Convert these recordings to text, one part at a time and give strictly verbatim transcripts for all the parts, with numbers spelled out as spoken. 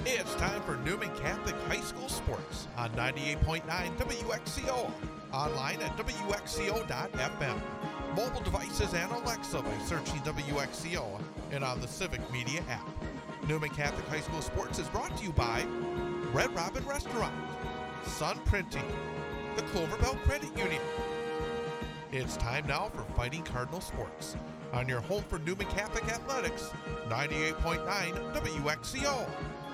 It's time for Newman Catholic High School Sports on ninety-eight point nine W X C O, online at W X C O dot F M, mobile devices and Alexa by searching W X C O, and on the Civic Media app. Newman Catholic High School Sports is brought to you by Red Robin Restaurant, Sun Printing, the Clover Belt Credit Union. It's time now for Fighting Cardinal Sports on your home for Newman Catholic Athletics, ninety-eight point nine W X C O.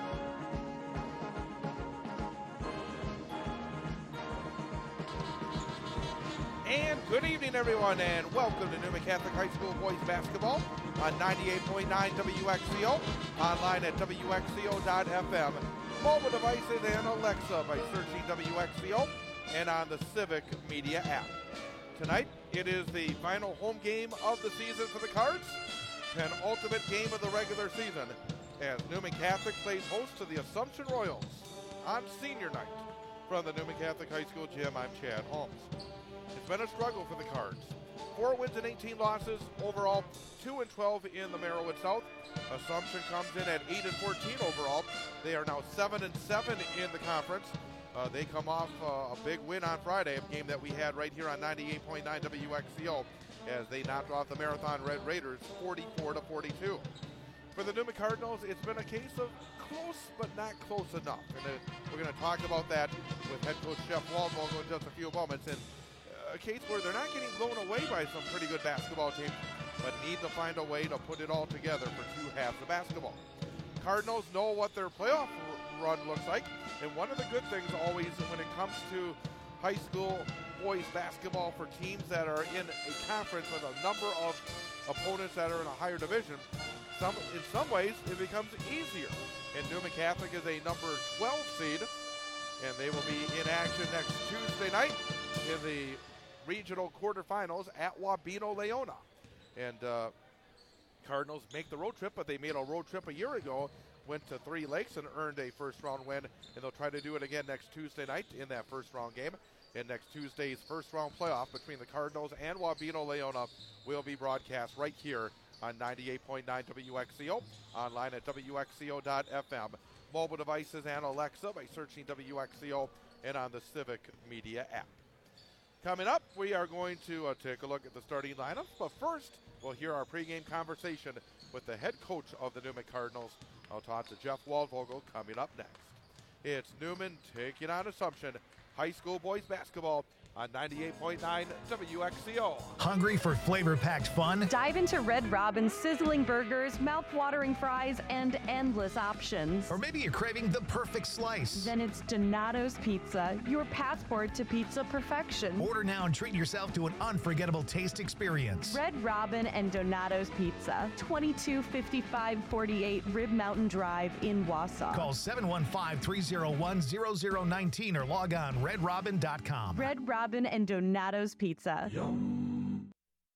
And good evening, everyone, and welcome to Newman Catholic High School Boys Basketball on ninety-eight point nine W X C O, online at W X C O dot F M, mobile devices and Alexa by searching W X C O, and on the Civic Media app. Tonight, it is the final home game of the season for the Cards, penultimate game of the regular season, as Newman Catholic plays host to the Assumption Royals on senior night. From the Newman Catholic High School gym, I'm Chad Holmes. It's been a struggle for the Cards. Four wins and eighteen losses, overall two and twelve in the Merowith South. Assumption comes in at eight and fourteen overall. They are now seven and seven in the conference. Uh, they come off uh, a big win on Friday, a game that we had right here on ninety-eight point nine W X C O, as they knocked off the Marathon Red Raiders forty-four to forty-two. For the Newman Cardinals, it's been a case of close but not close enough. And uh, we're going to talk about that with head coach Jeff Waldvogel in just a few moments. And a case where they're not getting blown away by some pretty good basketball teams, but need to find a way to put it all together for two halves of basketball. Cardinals know what their playoff run looks like, and one of the good things always when it comes to high school boys basketball for teams that are in a conference with a number of opponents that are in a higher division, some in some ways it becomes easier. And Newman Catholic is a number twelve seed, and they will be in action next Tuesday night in the regional quarterfinals at Wabeno Leona. And uh, Cardinals make the road trip, but they made a road trip a year ago, went to Three Lakes and earned a first round win, and they'll try to do it again next Tuesday night in that first round game. And next Tuesday's first round playoff between the Cardinals and Wabeno Leona will be broadcast right here on ninety-eight point nine W X C O, online at W X C O dot F M, mobile devices and Alexa by searching W X C O, and on the Civic Media app. Coming up, we are going to uh, take a look at the starting lineup, but first, we'll hear our pregame conversation with the head coach of the Newman Cardinals. I'll talk to Jeff Waldvogel coming up next. It's Newman taking on Assumption High School Boys Basketball on ninety-eight point nine W X C O. Hungry for flavor-packed fun? Dive into Red Robin's sizzling burgers, mouth-watering fries, and endless options. Or maybe you're craving the perfect slice. Then it's Donato's Pizza, your passport to pizza perfection. Order now and treat yourself to an unforgettable taste experience. Red Robin and Donato's Pizza, twenty-two fifty-five forty-eight Rib Mountain Drive in Wausau. Call seven one five, three oh one, zero zero one nine or log on red robin dot com. Red Robin and Donato's Pizza. Yum.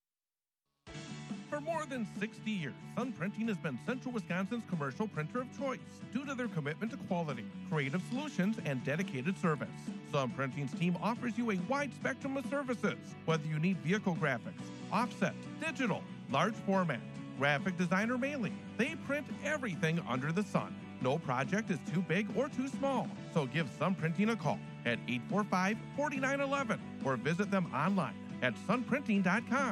For more than sixty years, Sun Printing has been Central Wisconsin's commercial printer of choice due to their commitment to quality, creative solutions, and dedicated service. Sun Printing's team offers you a wide spectrum of services, whether you need vehicle graphics, offset, digital, large format, graphic design, or mailing. They print everything under the sun. No project is too big or too small, so give Sun Printing a call at eight four five, four nine one one or visit them online at sun printing dot com.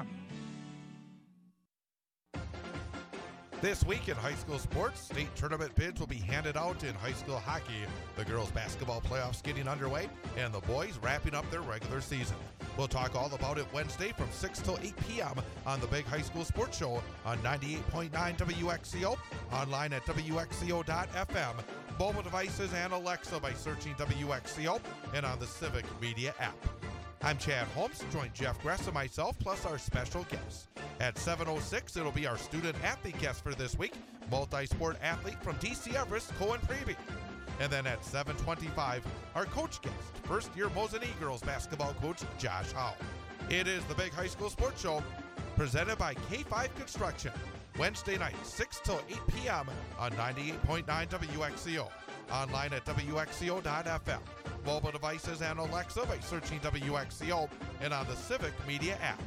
This week in high school sports, state tournament bids will be handed out in high school hockey. The girls' basketball playoffs getting underway, and the boys wrapping up their regular season. We'll talk all about it Wednesday from six till eight p.m. on the Big High School Sports Show on ninety-eight point nine W X C O, online at W X C O dot F M, mobile devices and Alexa by searching W X C O, and on the Civic Media app. I'm Chad Holmes, join Jeff Gress and myself, plus our special guests. At seven oh six, it'll be our student-athlete guest for this week, multi-sport athlete from D C Everest, Cohen Prevey. And then at seven twenty-five, our coach guest, first-year Mosinee girls basketball coach Josh Howe. It is the Big High School Sports Show, presented by K five Construction, Wednesday night, six till eight p.m. on ninety-eight point nine W X C O, online at W X C O dot F M, mobile devices and Alexa by searching W X C O, and on the Civic Media app.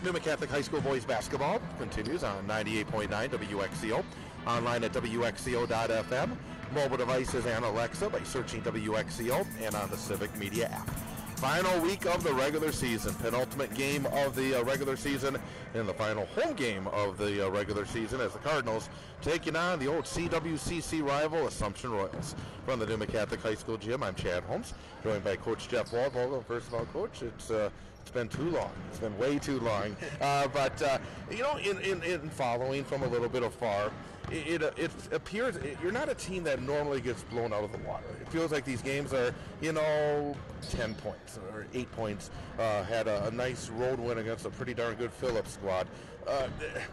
Newman Catholic High School boys basketball continues on ninety-eight point nine W X C O. Online at W X C O dot F M. Mobile devices and Alexa by searching W X C O and on the Civic Media app. Final week of the regular season, penultimate game of the uh, regular season, and the final home game of the uh, regular season as the Cardinals taking on the old C W C C rival Assumption Royals. From the Newman Catholic High School gym, I'm Chad Holmes, joined by Coach Jeff Waldvogel. First of all, Coach, it's uh, it's been too long. It's been way too long. Uh, but uh, you know, in, in in following from a little bit afar, It, it, it appears it, you're not a team that normally gets blown out of the water. It feels like these games are, you know, ten points or eight points. Uh, had a, a nice road win against a pretty darn good Phillips squad. Uh,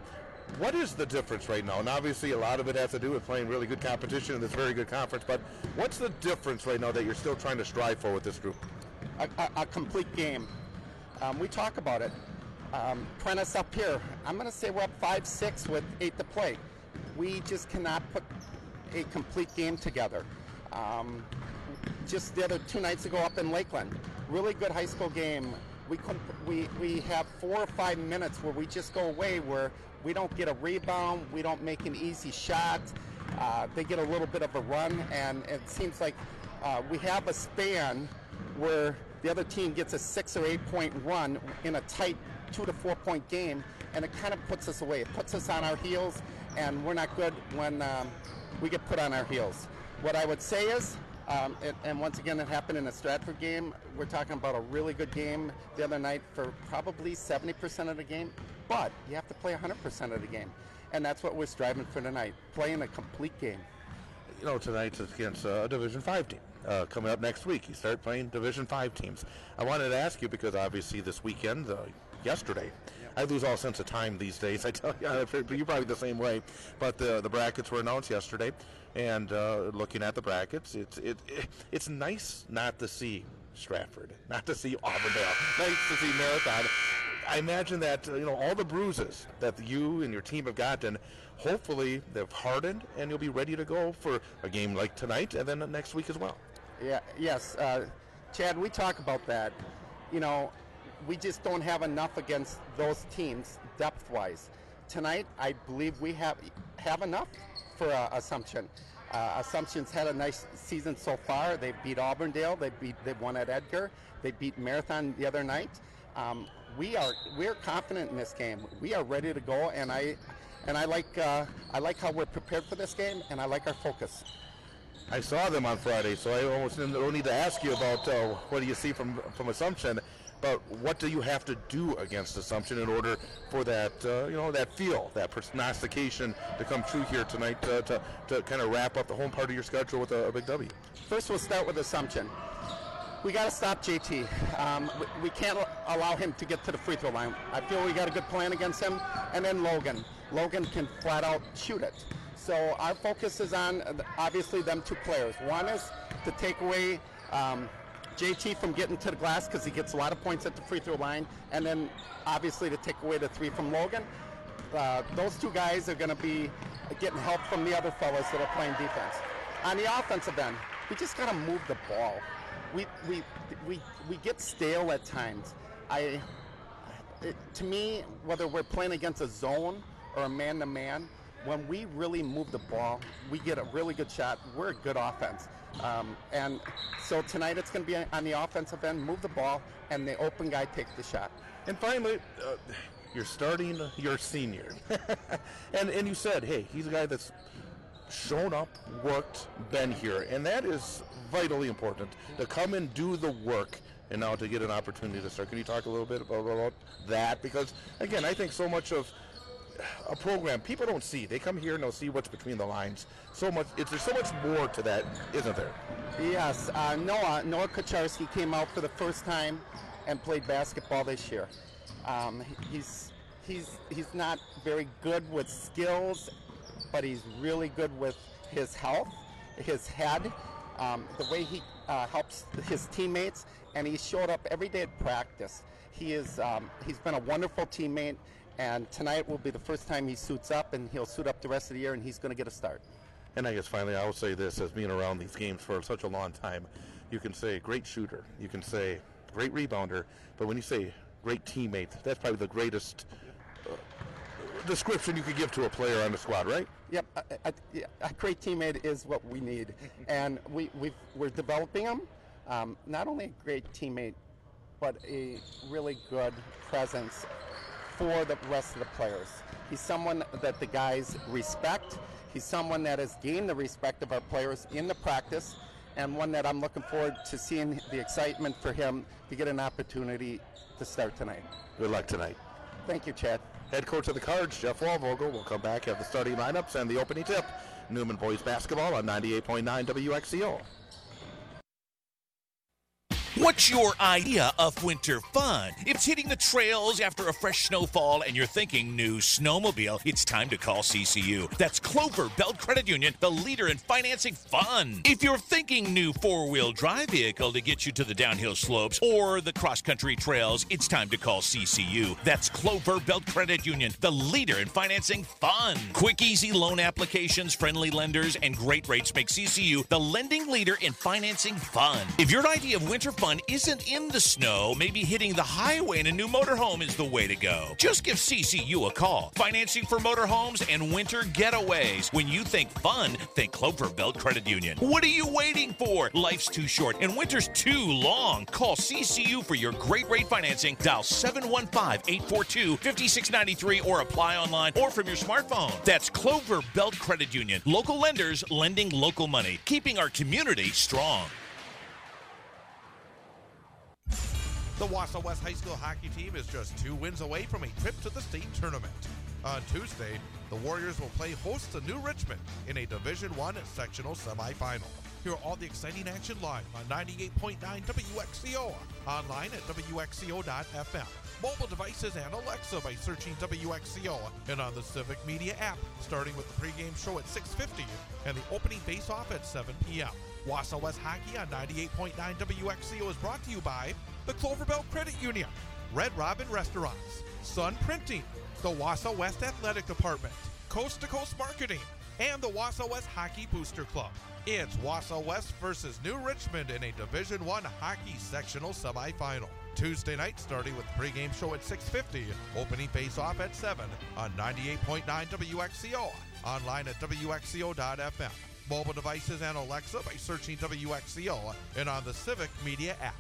what is the difference right now? And obviously a lot of it has to do with playing really good competition in this very good conference, but what's the difference right now that you're still trying to strive for with this group? A, a, a complete game. Um, we talk about it. Um, Prentice up here, I'm going to say we're up five six with eight to play. We just cannot put a complete game together. Um, just the other two nights ago up in Lakeland, really good high school game. We couldn't, we we have four or five minutes where we just go away, where we don't get a rebound, we don't make an easy shot. Uh, they get a little bit of a run, and it seems like uh, we have a span where the other team gets a six or eight point run in a tight two to four point game, and it kind of puts us away. It puts us on our heels, and we're not good when um, we get put on our heels. What I would say is, um, it, and once again it happened in a Stratford game, we're talking about a really good game the other night for probably seventy percent of the game, but you have to play one hundred percent of the game. And that's what we're striving for tonight, playing a complete game. You know, tonight's against a Division five team. Uh, coming up next week, you start playing Division five teams. I wanted to ask you, because obviously this weekend, uh, yesterday, I lose all sense of time these days. I tell you, you're probably the same way. But the the brackets were announced yesterday, and uh, looking at the brackets, it's it, it it's nice not to see Stratford, not to see Auburndale, nice to see Marathon. I imagine that uh, you know, all the bruises that you and your team have gotten, hopefully they've hardened, and you'll be ready to go for a game like tonight and then next week as well. Yeah. Yes, uh, Chad. We talk about that. You know, we just don't have enough against those teams depth-wise. Tonight, I believe we have have enough for uh, Assumption. Uh, Assumption's had a nice season so far. They beat Auburndale. They beat. They won at Edgar. They beat Marathon the other night. Um, we are we're confident in this game. We are ready to go, and I and I like uh, I like how we're prepared for this game, and I like our focus. I saw them on Friday, so I almost don't need to ask you about uh, what do you see from from Assumption. But what do you have to do against Assumption in order for that, uh, you know, that feel, that prognostication to come true here tonight, uh, to, to kind of wrap up the home part of your schedule with a, a big W? First, we'll start with Assumption. We got to stop J T. Um, we, we can't allow him to get to the free throw line. I feel we got a good plan against him. And then Logan. Logan can flat out shoot it. So our focus is on, obviously, them two players. One is to take away um, J T from getting to the glass, because he gets a lot of points at the free throw line, and then obviously to take away the three from Logan. Uh, those two guys are going to be getting help from the other fellas that are playing defense. On the offensive end, we just got to move the ball. We we we we get stale at times. I, it, to me, whether we're playing against a zone or a man-to-man, when we really move the ball, we get a really good shot. We're a good offense. Um, and so tonight it's going to be on the offensive end, move the ball, and the open guy takes the shot. And finally, uh, you're starting your senior. and and you said, hey, he's a guy that's shown up, worked, been here. And that is vitally important, to come and do the work and now to get an opportunity to start. Can you talk a little bit about, about that? Because, again, I think so much of a program people don't see. They come here and they'll see what's between the lines. So much. It's, there's so much more to that, isn't there? Yes. Uh, Noah Noah Kucharski came out for the first time and played basketball this year. Um, he's he's he's not very good with skills, but he's really good with his health, his head, um, the way he uh, helps his teammates, and he showed up every day at practice. He is um, he's been a wonderful teammate. And tonight will be the first time he suits up, and he'll suit up the rest of the year, and he's going to get a start. And I guess finally I will say this, as being around these games for such a long time, you can say great shooter, you can say great rebounder, but when you say great teammate. That's probably the greatest uh, description you could give to a player on the squad, right? Yep, a, a, a great teammate is what we need, and we we've, we're developing him. Um, not only a great teammate, but a really good presence for the rest of the players. He's someone that the guys respect. He's someone that has gained the respect of our players in the practice, and one that I'm looking forward to seeing the excitement for him to get an opportunity to start tonight. Good luck tonight. Thank you, Chad. Head coach of the Cards, Jeff Wallvogel, will come back, have the starting lineups and the opening tip. Newman Boys Basketball on ninety-eight point nine W X C O. What's your idea of winter fun? If it's hitting the trails after a fresh snowfall and you're thinking new snowmobile, it's time to call C C U. That's Clover Belt Credit Union, the leader in financing fun. If you're thinking new four-wheel drive vehicle to get you to the downhill slopes or the cross-country trails, it's time to call C C U. That's Clover Belt Credit Union, the leader in financing fun. Quick, easy loan applications, friendly lenders, and great rates make C C U the lending leader in financing fun. If your idea of winter fun isn't in the snow, maybe hitting the highway in a new motorhome is the way to go. Just give C C U a call. Financing for motorhomes and winter getaways. When you think fun, think Clover Belt Credit Union. What are you waiting for? Life's too short and winter's too long. Call C C U for your great rate financing. Dial seven one five, eight four two, five six nine three or apply online or from your smartphone. That's Clover Belt Credit Union. Local lenders lending local money, keeping our community strong. The Wausau West High School hockey team is just two wins away from a trip to the state tournament. On Tuesday, the Warriors will play host to New Richmond in a Division One sectional semifinal. Hear all the exciting action live on ninety-eight point nine W X C O, online at W X C O dot F M, mobile devices and Alexa by searching W X C O, and on the Civic Media app, starting with the pregame show at six fifty and the opening face-off at seven p.m. Wausau West Hockey on ninety-eight point nine W X C O is brought to you by the Clover Belt Credit Union, Red Robin Restaurants, Sun Printing, the Wausau West Athletic Department, Coast to Coast Marketing, and the Wausau West Hockey Booster Club. It's Wausau West versus New Richmond in a Division One hockey sectional semifinal. Tuesday night, starting with the pregame show at six fifty, opening face-off at seven on ninety-eight point nine W X C O, online at W X C O dot F M, mobile devices and Alexa by searching W X C O, and on the Civic Media app.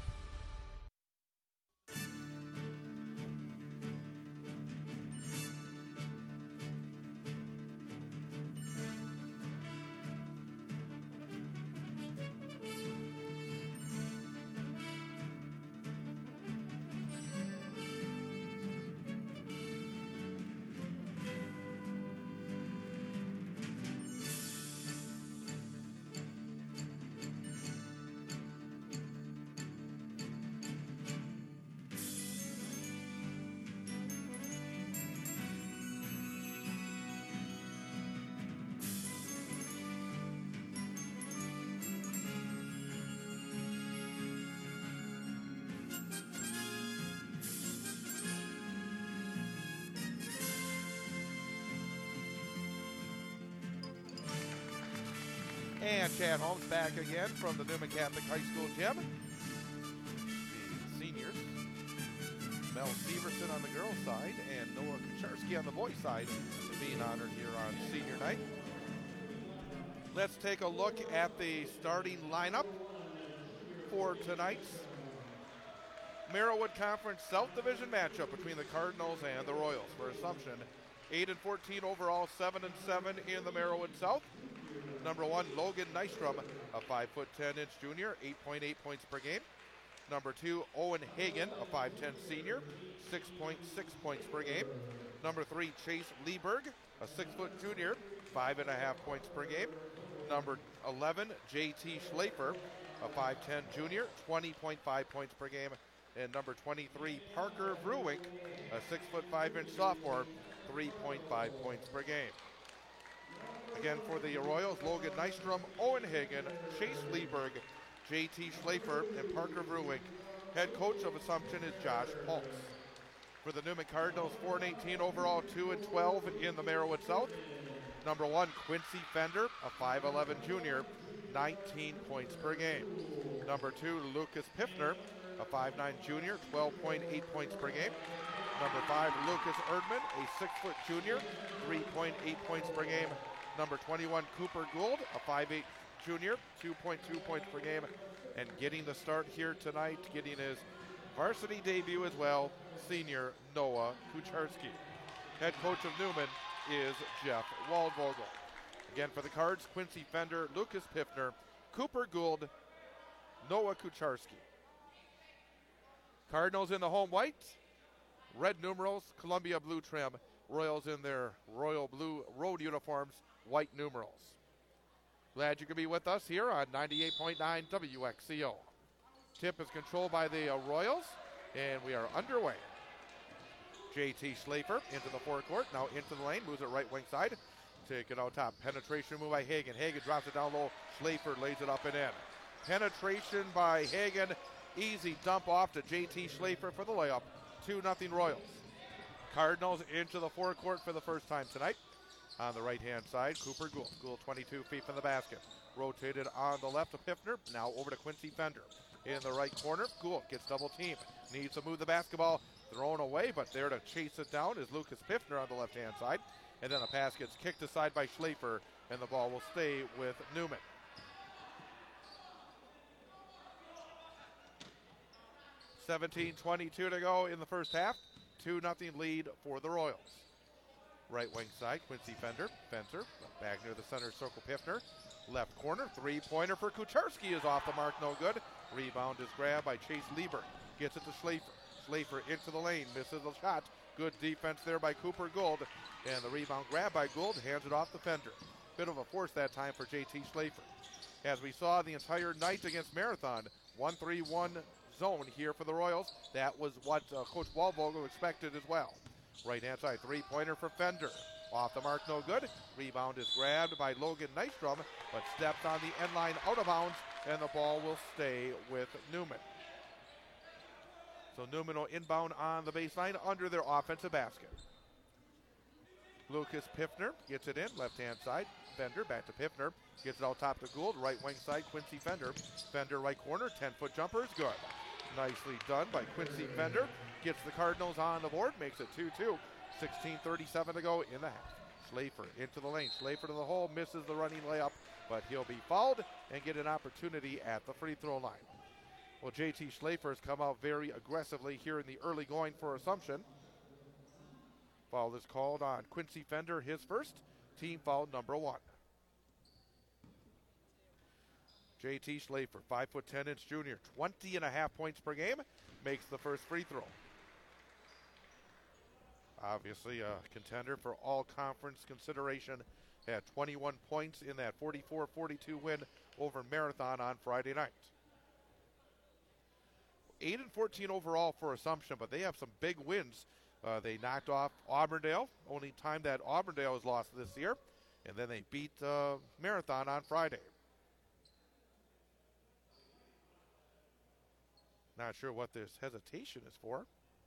And Chad Holmes back again from the Newman Catholic High School gym. The seniors, Mel Severson on the girls' side and Noah Kucharski on the boys' side, being honored here on senior night. Let's take a look at the starting lineup for tonight's Merrillwood Conference South Division matchup between the Cardinals and the Royals. For Assumption, eight and fourteen overall, seven and seven in the Merrillwood South. Number one, Logan Nystrom, a five foot ten inch junior, eight point eight points per game. Number two, Owen Hagen, a five ten senior, six point six points per game. Number three, Chase Lieberg, a six foot junior, five and a half points per game. Number eleven, J T Schlafer, a five ten junior, twenty point five points per game. And number twenty-three, Parker Bruwink, a six foot five inch sophomore, three point five points per game. Again, for the Royals, Logan Nystrom, Owen Hagen, Chase Lieberg, J T Schlafer, and Parker Bruwink. Head coach of Assumption is Josh Pulse. For the Newman Cardinals, four and eighteen overall, two and twelve in the Merrillwood South. Number one, Quincy Fender, a five eleven junior, nineteen points per game. Number two, Lucas Piffner, a five nine junior, twelve point eight points per game. Number five, Lucas Erdman, a six foot junior, three point eight points per game. Number twenty-one, Cooper Gould, a five eight junior, two point two points per game. And getting the start here tonight, getting his varsity debut as well, senior Noah Kucharski. Head coach of Newman is Jeff Waldvogel. Again for the Cards, Quincy Fender, Lucas Piffner, Cooper Gould, Noah Kucharski. Cardinals in the home white, red numerals, Columbia blue trim. Royals in their royal blue road uniforms, white numerals. Glad you could be with us here on ninety-eight point nine W X C O. Tip is controlled by the uh, Royals, and we are underway. J T Schlafer into the forecourt, now into the lane, moves it right wing side. Take it out top. Penetration move by Hagen. Hagen drops it down low. Schlafer lays it up and in. Penetration by Hagen. Easy dump off to J T Schlafer for the layup. two nothing Royals. Cardinals into the forecourt for the first time tonight. On the right-hand side, Cooper Gould. Gould twenty-two feet from the basket. Rotated on the left to Piffner. Now over to Quincy Fender. In the right corner, Gould gets double teamed. Needs to move the basketball. Thrown away, but there to chase it down is Lucas Piffner on the left-hand side. And then the pass gets kicked aside by Schlafer, and the ball will stay with Newman. seventeen twenty-two to go in the first half. two nothing lead for the Royals. Right wing side, Quincy Fender. Fencer, back near the center circle, Piffner. Left corner, three-pointer for Kucharski is off the mark, no good. Rebound is grabbed by Chase Liebert. Gets it to Schlafer. Schlafer into the lane, misses the shot. Good defense there by Cooper Gould. And the rebound grabbed by Gould, hands it off the Fender. Bit of a force that time for J T Schlafer. As we saw the entire night against Marathon, one three one zone here for the Royals. That was what uh, Coach Waldvogel expected as well. Right-hand side, three-pointer for Fender. Off the mark, no good. Rebound is grabbed by Logan Nystrom, but stepped on the end line out of bounds, and the ball will stay with Newman. So Newman will inbound on the baseline under their offensive basket. Lucas Piffner gets it in, left-hand side. Fender back to Piffner. Gets it out top to Gould, right wing side, Quincy Fender. Fender right corner, ten-foot jumper is good. Nicely done by Quincy Fender. Gets the Cardinals on the board, makes it two two. sixteen thirty-seven to go in the half. Schlafer into the lane. Schlafer to the hole, misses the running layup, but he'll be fouled and get an opportunity at the free throw line. Well, J T Schlafer has come out very aggressively here in the early going for Assumption. Foul is called on Quincy Fender, his first. Team foul number one. J T Schlafer, five foot ten inch junior, twenty and a half points per game, makes the first free throw. Obviously a contender for all conference consideration. Had twenty-one points in that forty-four forty-two win over Marathon on Friday night. eight and fourteen overall for Assumption, but they have some big wins. Uh, they knocked off Auburndale, only time that Auburndale has lost this year, and then they beat uh, Marathon on Friday. Not sure what this hesitation is for.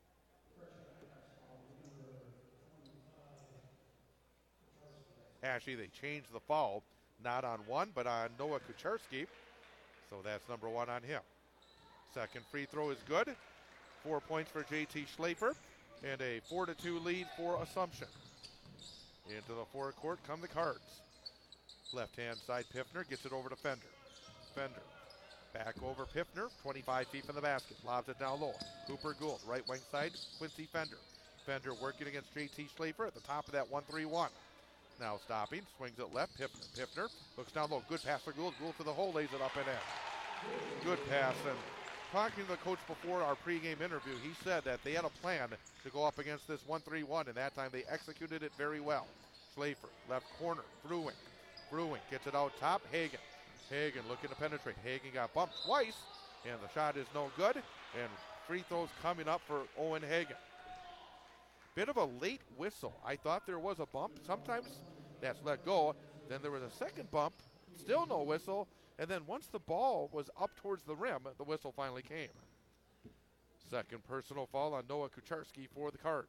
Actually, they changed the foul, not on one, but on Noah Kucharski. So that's number one on him. Second free throw is good. Four points for J T Schlafer, and a four to two lead for Assumption. Into the forecourt come the Cards. Left-hand side, Piffner gets it over to Fender. Fender. Back over Piffner, twenty-five feet from the basket. Lobs it down low. Cooper Gould, right wing side, Quincy Fender. Fender working against J T Schlafer at the top of that one three one. Now stopping, swings it left, Piffner. Piffner looks down low. Good pass for Gould. Gould to the hole, lays it up and in. Good pass. And talking to the coach before our pregame interview, he said that they had a plan to go up against this one three one, and that time they executed it very well. Schlafer, left corner, Brewing. Brewing gets it out top, Hagen. Hagen looking to penetrate. Hagen got bumped twice, and the shot is no good. And free throws coming up for Owen Hagen. Bit of a late whistle. I thought there was a bump. Sometimes that's let go. Then there was a second bump, still no whistle. And then once the ball was up towards the rim, the whistle finally came. Second personal foul on Noah Kucharski for the Cards.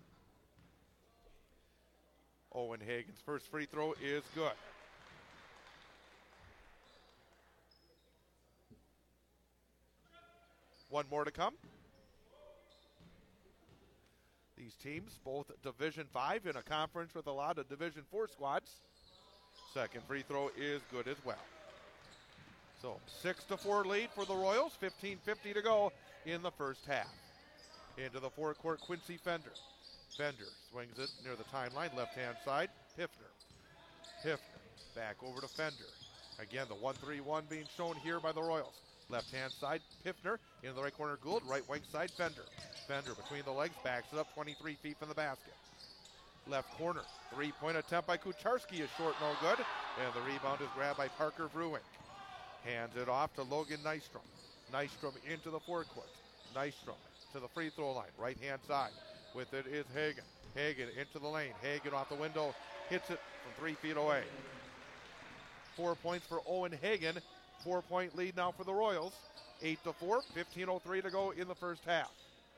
Owen Hagen's first free throw is good. One more to come. These teams, both Division five in a conference with a lot of Division four squads. Second free throw is good as well. So six to four lead for the Royals, fifteen fifty to go in the first half. Into the forecourt, Quincy Fender. Fender swings it near the timeline, left-hand side, Piffner. Piffner back over to Fender. Again, the one three one being shown here by the Royals. Left-hand side, Piffner. In the right corner, Gould. Right wing side, Fender. Fender between the legs, backs it up twenty-three feet from the basket. Left corner, three-point attempt by Kucharski is short, no good. And the rebound is grabbed by Parker Bruin. Hands it off to Logan Nystrom. Nystrom into the forecourt. Nystrom to the free throw line, right-hand side. With it is Hagen. Hagen into the lane. Hagen off the window, hits it from three feet away. Four points for Owen Hagen. Four-point lead now for the Royals. Eight to four, fifteen oh three to go in the first half.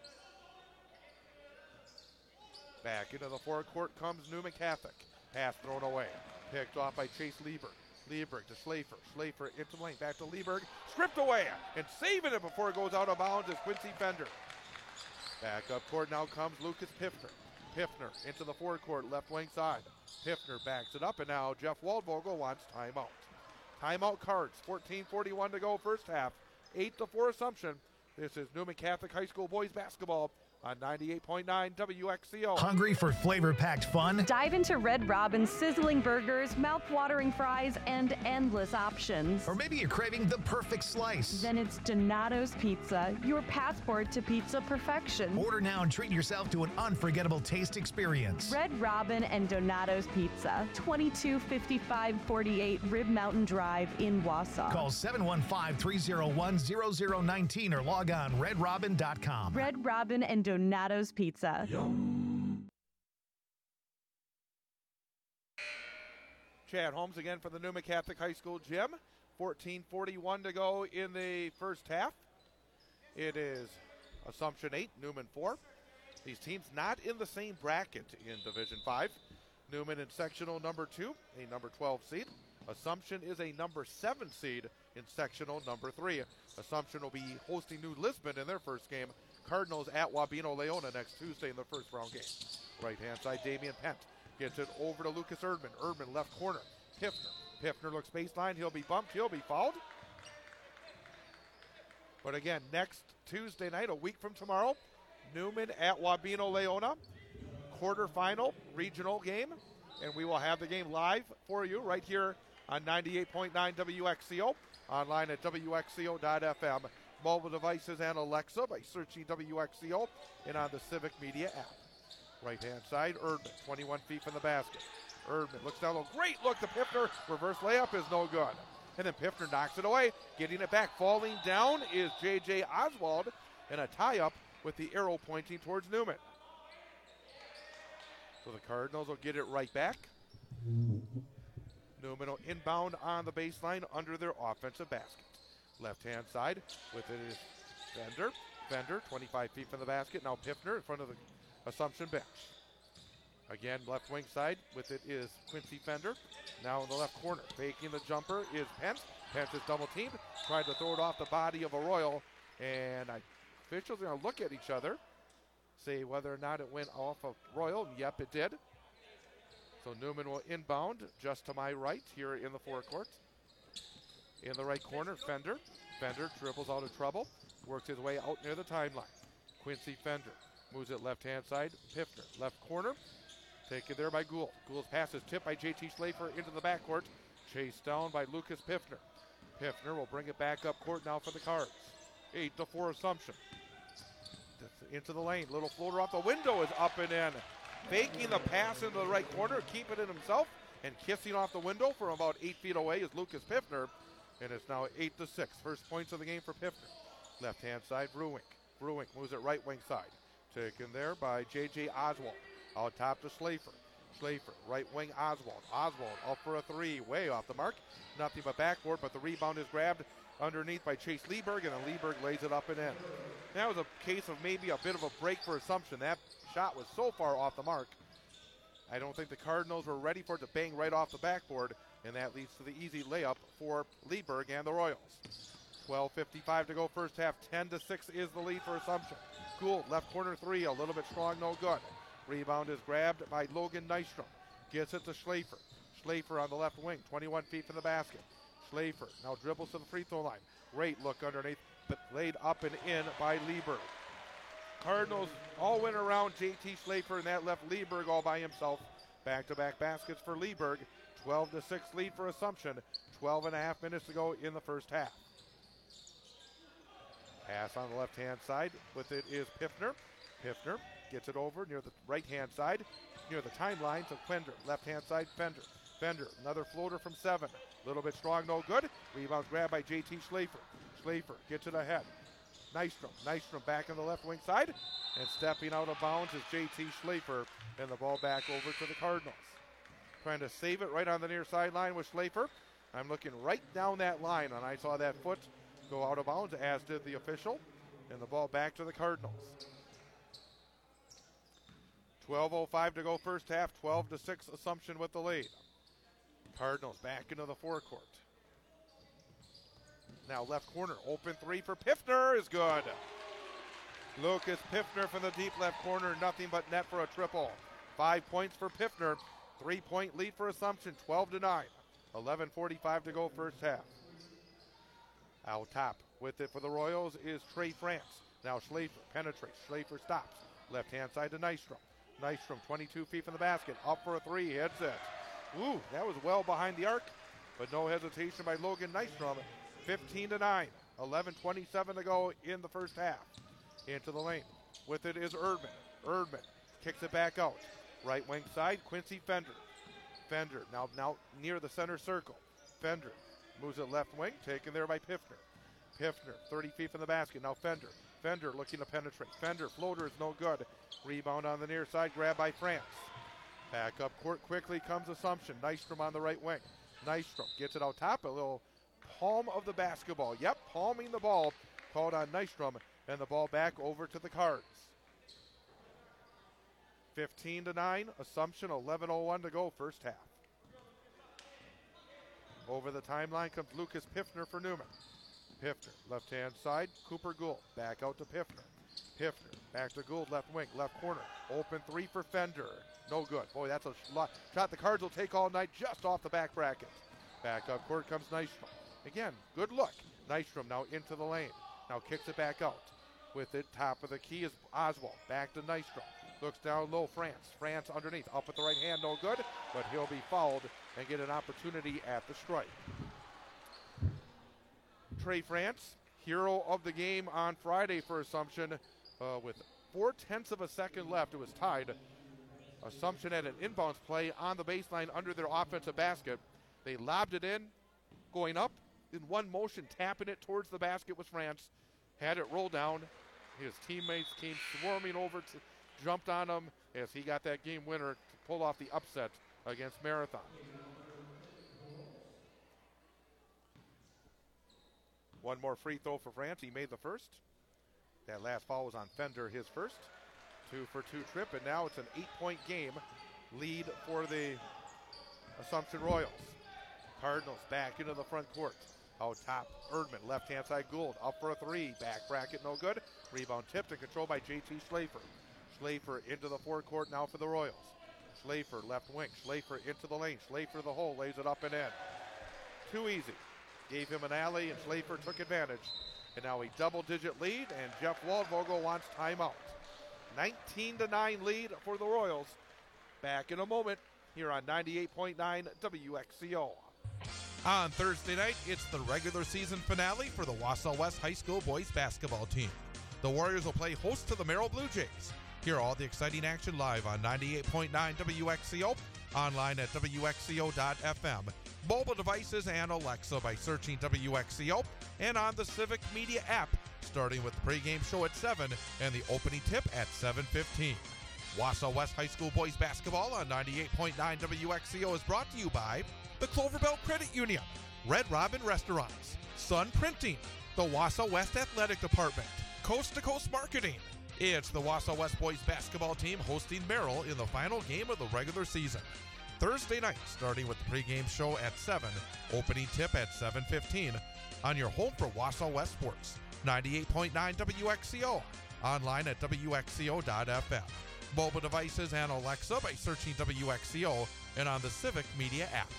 Back into the forecourt comes Newman Catholic. Pass thrown away. Picked off by Chase Lieberg. Lieberg to Schlafer. Schlafer into the lane. Back to Lieberg. Stripped away. And saving it before it goes out of bounds is Quincy Fender. Back up court now comes Lucas Piffner. Piffner into the forecourt, left wing side. Piffner backs it up, and now Jeff Waldvogel wants timeout. Timeout Cards. fourteen forty-one to go first half. eight to four Assumption. This is Newman Catholic High School boys basketball on ninety-eight point nine W X C O. Hungry for flavor-packed fun? Dive into Red Robin's sizzling burgers, mouth-watering fries, and endless options. Or maybe you're craving the perfect slice. Then it's Donato's Pizza, your passport to pizza perfection. Order now and treat yourself to an unforgettable taste experience. Red Robin and Donato's Pizza, twenty-two fifty-five forty-eight Rib Mountain Drive in Wausau. Call seven one five, three oh one, zero zero one nine or log on red robin dot com. Red Robin and Donato's Pizza. Chad Holmes again for the Newman Catholic High School gym. fourteen forty-one to go in the first half. It is Assumption eight, Newman four. These teams not in the same bracket in Division five. Newman in sectional number two, a number twelve seed. Assumption is a number seven seed in sectional number three. Assumption will be hosting New Lisbon in their first game. Cardinals at Wabeno Leona next Tuesday in the first round game. Right-hand side, Damian Pent gets it over to Lucas Erdman. Erdman left corner. Piffner. Piffner looks baseline. He'll be bumped. He'll be fouled. But again, next Tuesday night, a week from tomorrow, Newman at Wabeno Leona. Quarterfinal regional game. And we will have the game live for you right here on ninety-eight point nine W X C O. Online at W X C O dot F M. Mobile devices and Alexa by searching W X C O and on the Civic Media app. Right-hand side, Erdman, twenty-one feet from the basket. Erdman looks down low. Great look to Piffner. Reverse layup is no good. And then Piffner knocks it away. Getting it back. Falling down is J J Oswald. And a tie-up with the arrow pointing towards Newman. So the Cardinals will get it right back. Newman will inbound on the baseline under their offensive basket. Left-hand side with it is Fender. Fender, twenty-five feet from the basket. Now Piffner in front of the Assumption bench. Again, left wing side with it is Quincy Fender. Now in the left corner, faking the jumper is Pence. Pence is double teamed. Tried to throw it off the body of Arroyo. And I, officials are going to look at each other, say whether or not it went off of Royal. Yep, it did. So Newman will inbound just to my right here in the forecourt. In the right corner, Fender. Fender dribbles out of trouble, works his way out near the timeline. Quincy Fender moves it left-hand side. Piffner, left corner. Taken there by Gould. Gould's pass is tipped by J T Schlafer into the backcourt. Chased down by Lucas Piffner. Piffner will bring it back up court now for the Cards. eight to four Assumption. Into the lane. Little floater off the window is up and in. Faking the pass into the right corner, keeping it himself, and kissing off the window from about eight feet away is Lucas Piffner. And it's now eight to six. First points of the game for Piffner. Left-hand side, Bruink. Bruink moves it right wing side. Taken there by J J Oswald. Out top to Schlafer. Schlafer, right wing Oswald. Oswald up for a three, way off the mark. Nothing but backboard, but the rebound is grabbed underneath by Chase Lieberg, and then Lieberg lays it up and in. That was a case of maybe a bit of a break for Assumption. That shot was so far off the mark. I don't think the Cardinals were ready for it to bang right off the backboard, and that leads to the easy layup for Lieberg and the Royals. twelve fifty-five to go first half. ten to six is the lead for Assumption. Gould, left corner three, a little bit strong, no good. Rebound is grabbed by Logan Nystrom. Gets it to Schlafer. Schlafer on the left wing, twenty-one feet from the basket. Schlafer now dribbles to the free throw line. Great look underneath, but laid up and in by Lieberg. Cardinals all went around J T Schlafer, and that left Lieberg all by himself. Back-to-back baskets for Lieberg. twelve to six lead for Assumption. twelve and a half minutes to go in the first half. Pass on the left-hand side. With it is Piffner. Piffner gets it over near the right-hand side, near the timeline to Fender. Left-hand side, Fender. Fender, another floater from seven. A little bit strong, no good. Rebound grabbed by J T Schlafer. Schlafer gets it ahead. Nystrom. Nystrom back on the left wing side. And stepping out of bounds is J T Schlafer. And the ball back over to the Cardinals. Trying to save it right on the near sideline with Schlafer. I'm looking right down that line, and I saw that foot go out of bounds, as did the official. And the ball back to the Cardinals. twelve oh five to go first half. twelve to six Assumption with the lead. Cardinals back into the forecourt. Now left corner, open three for Piffner is good. Lucas Piffner from the deep left corner, nothing but net for a triple. Five points for Piffner, three-point lead for Assumption, twelve to nine. eleven forty-five to go first half. Out top with it for the Royals is Trey France. Now Schlafer penetrates, Schlafer stops. Left-hand side to Nystrom. Nystrom, twenty-two feet from the basket, up for a three, hits it. Ooh, that was well behind the arc, but no hesitation by Logan Nystrom. fifteen to nine, eleven twenty-seven to go in the first half. Into the lane. With it is Erdman. Erdman kicks it back out. Right wing side, Quincy Fender. Fender now, now near the center circle. Fender moves it left wing, taken there by Piffner. Piffner, thirty feet from the basket. Now Fender. Fender looking to penetrate. Fender, floater is no good. Rebound on the near side, grabbed by France. Back up court quickly comes Assumption. Nystrom on the right wing. Nystrom gets it out top, a little palm of the basketball. Yep, palming the ball. Called on Nystrom, and the ball back over to the Cards. fifteen to nine, Assumption, eleven oh one to go, first half. Over the timeline comes Lucas Piffner for Newman. Piffner, left-hand side, Cooper Gould, back out to Piffner. Piffner, back to Gould, left wing, left corner. Open three for Fender. No good. Boy, that's a shot the Cards will take all night, just off the back bracket. Back up court comes Nystrom. Again, good look. Nystrom now into the lane. Now kicks it back out. With it, top of the key is Oswald. Back to Nystrom. Looks down low, France. France underneath. Up with the right hand, no good. But he'll be fouled and get an opportunity at the strike. Trey France, hero of the game on Friday for Assumption. Uh, with four-tenths of a second left, it was tied. Assumption had an inbounds play on the baseline under their offensive basket. They lobbed it in, going up in one motion, tapping it towards the basket was France. Had it roll down. His teammates came swarming over, to, jumped on him as he got that game winner to pull off the upset against Marathon. One more free throw for France. He made the first. That last foul was on Fender, his first. Two for two trip, and now it's an eight-point game lead for the Assumption Royals. Cardinals back into the front court. Out top, Erdman, left-hand side Gould, up for a three. Back bracket, no good. Rebound tipped and controlled by J T Schlafer. Schlafer into the forecourt now for the Royals. Schlafer, left wing. Schlafer into the lane. Schlafer the hole, lays it up and in. Too easy. Gave him an alley, and Schlafer took advantage. And now a double-digit lead, and Jeff Waldvogel wants timeout. nineteen to nine lead for the Royals. Back in a moment here on ninety-eight point nine W X C O. On Thursday night, it's the regular season finale for the Wausau West High School boys basketball team. The Warriors will play host to the Merrill Blue Jays. Hear all the exciting action live on ninety-eight point nine W X C O, online at W X C O dot F M, mobile devices and Alexa by searching W X C O, and on the Civic Media app, starting with the pregame show at seven and the opening tip at seven fifteen. Wausau West High School boys basketball on ninety-eight point nine W X C O is brought to you by the Clover Belt Credit Union, Red Robin Restaurants, Sun Printing, the Wausau West Athletic Department, Coast to Coast Marketing. It's the Wausau West boys basketball team hosting Merrill in the final game of the regular season. Thursday night, starting with the pregame show at seven, opening tip at seven fifteen on your home for Wausau West Sports, ninety-eight point nine W X C O, online at W X C O dot F M. Mobile devices and Alexa by searching W X C O and on the Civic Media app.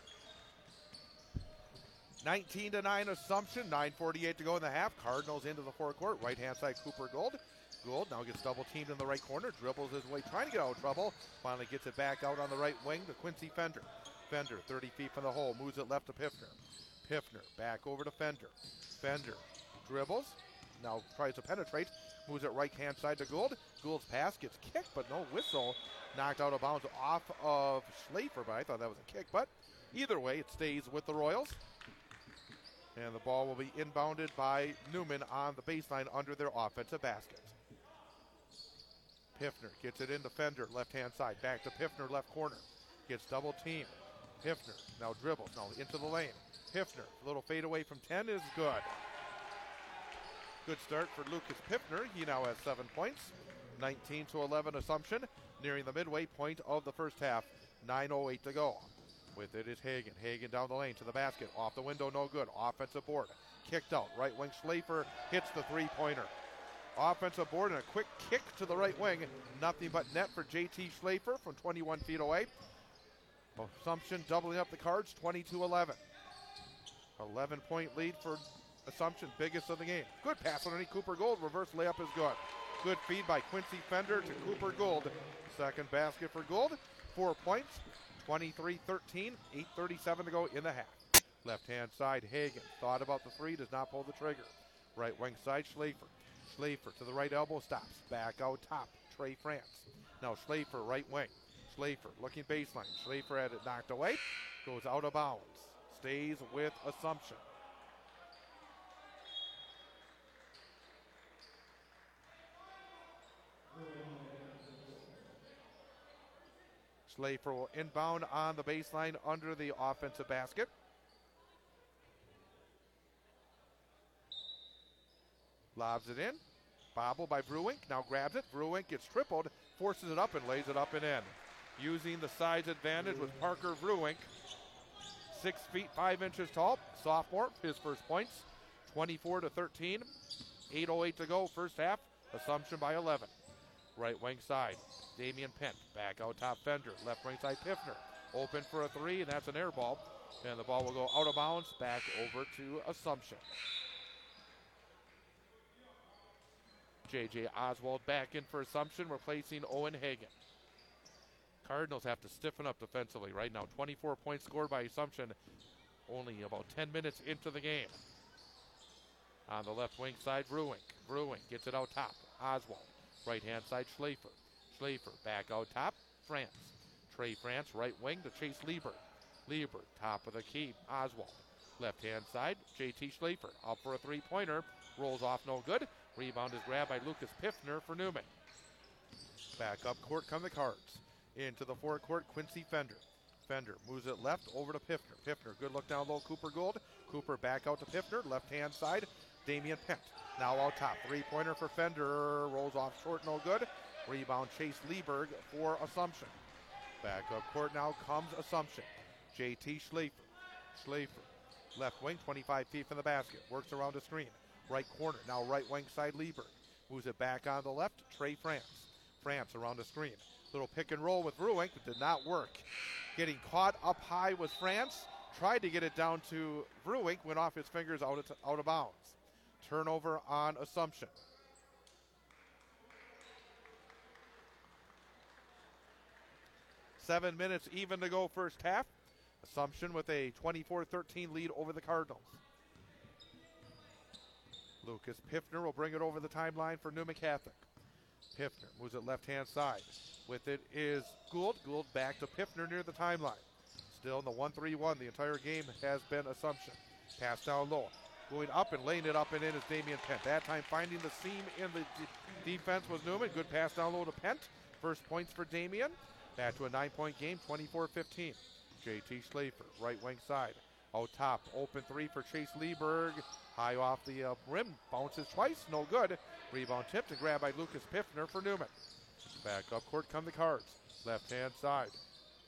nineteen to nine Assumption, nine forty-eight to go in the half. Cardinals into the forecourt, right-hand side Cooper Gould. Gould now gets double-teamed in the right corner, dribbles his way, trying to get out of trouble. Finally gets it back out on the right wing to Quincy Fender. Fender, thirty feet from the hole, moves it left to Piffner. Piffner back over to Fender. Fender dribbles, now tries to penetrate, moves it right-hand side to Gould. Gould's pass gets kicked, but no whistle. Knocked out of bounds off of Schlafer, but I thought that was a kick. But either way, it stays with the Royals. And the ball will be inbounded by Newman on the baseline under their offensive basket. Piffner gets it into Fender, left-hand side. Back to Piffner, left corner. Gets double teamed. Piffner now dribbles, now into the lane. Piffner, little fadeaway from ten is good. Good start for Lucas Piffner. He now has seven points. nineteen to eleven Assumption, nearing the midway point of the first half. nine oh eight to go. With it is Hagen. Hagen down the lane to the basket. Off the window, no good. Offensive board. Kicked out. Right wing Schlafer hits the three-pointer. Offensive board and a quick kick to the right wing. Nothing but net for J T Schlafer from twenty-one feet away. Assumption doubling up the cards, twenty-two eleven. eleven-point lead for Assumption, biggest of the game. Good pass underneath Cooper Gould. Reverse layup is good. Good feed by Quincy Fender to Cooper Gould. Second basket for Gould. Four points, twenty-three thirteen, eight thirty-seven to go in the half. Left-hand side, Hagen. Thought about the three, does not pull the trigger. Right wing side, Schlafer. Schlafer to the right elbow, stops. Back out top, Trey France. Now Schlafer, right wing. Schlafer looking baseline. Schlafer had it knocked away. Goes out of bounds. Stays with Assumption. Schlafer will inbound on the baseline under the offensive basket. Lobs it in. Bobble by Brewink. Now grabs it. Brewink gets tripled, forces it up and lays it up and in. Using the size advantage with Parker Brewink. Six feet, five inches tall. Sophomore, his first points. twenty-four to thirteen. eight oh eight to go, first half. Assumption by eleven. Right wing side. Damian Pent. Back out top Fender. Left wing side Piffner. Open for a three, and that's an air ball. And the ball will go out of bounds, back over to Assumption. J J Oswald back in for Assumption, replacing Owen Hagen. Cardinals have to stiffen up defensively right now. twenty-four points scored by Assumption, only about ten minutes into the game. On the left wing side, Brewink. Brewink gets it out top. Oswald. Right-hand side, Schlafer. Schlafer back out top. France. Trey France, right wing to Chase Lieber. Lieber, top of the key. Oswald. Left-hand side, J T Schlafer. Up for a three-pointer. Rolls off no good. Rebound is grabbed by Lucas Piffner for Newman. Back up court come the Cards. Into the forecourt, Quincy Fender. Fender moves it left over to Piffner. Piffner, good look down low, Cooper Gould. Cooper back out to Piffner. Left-hand side, Damian Pent. Now out top. Three-pointer for Fender. Rolls off short, no good. Rebound, Chase Lieberg for Assumption. Back up court now comes Assumption. J T Schlafer. Schlafer. Left wing, twenty-five feet from the basket. Works around the screen. Right corner, now right wing side Lieberg. Moves it back on the left, Trey France. France around the screen. Little pick and roll with Brewink, but did not work. Getting caught up high was France. Tried to get it down to Brewink, went off his fingers out of, out of bounds. Turnover on Assumption. Seven minutes even to go first half. Assumption with a twenty-four thirteen lead over the Cardinals. Lucas Piffner will bring it over the timeline for Newman Catholic. Piffner moves it left-hand side. With it is Gould. Gould back to Piffner near the timeline. Still in the one three one. The entire game has been Assumption. Pass down low. Going up and laying it up and in is Damian Pent. That time finding the seam in the de- defense was Newman. Good pass down low to Pent. First points for Damian. Back to a nine-point game, twenty-four fifteen. J T Schlafer, right wing side. Out top, open three for Chase Lieberg. High off the uh, rim, bounces twice, no good. Rebound tipped and grabbed by Lucas Piffner for Newman. Back up court come the Cards. Left-hand side.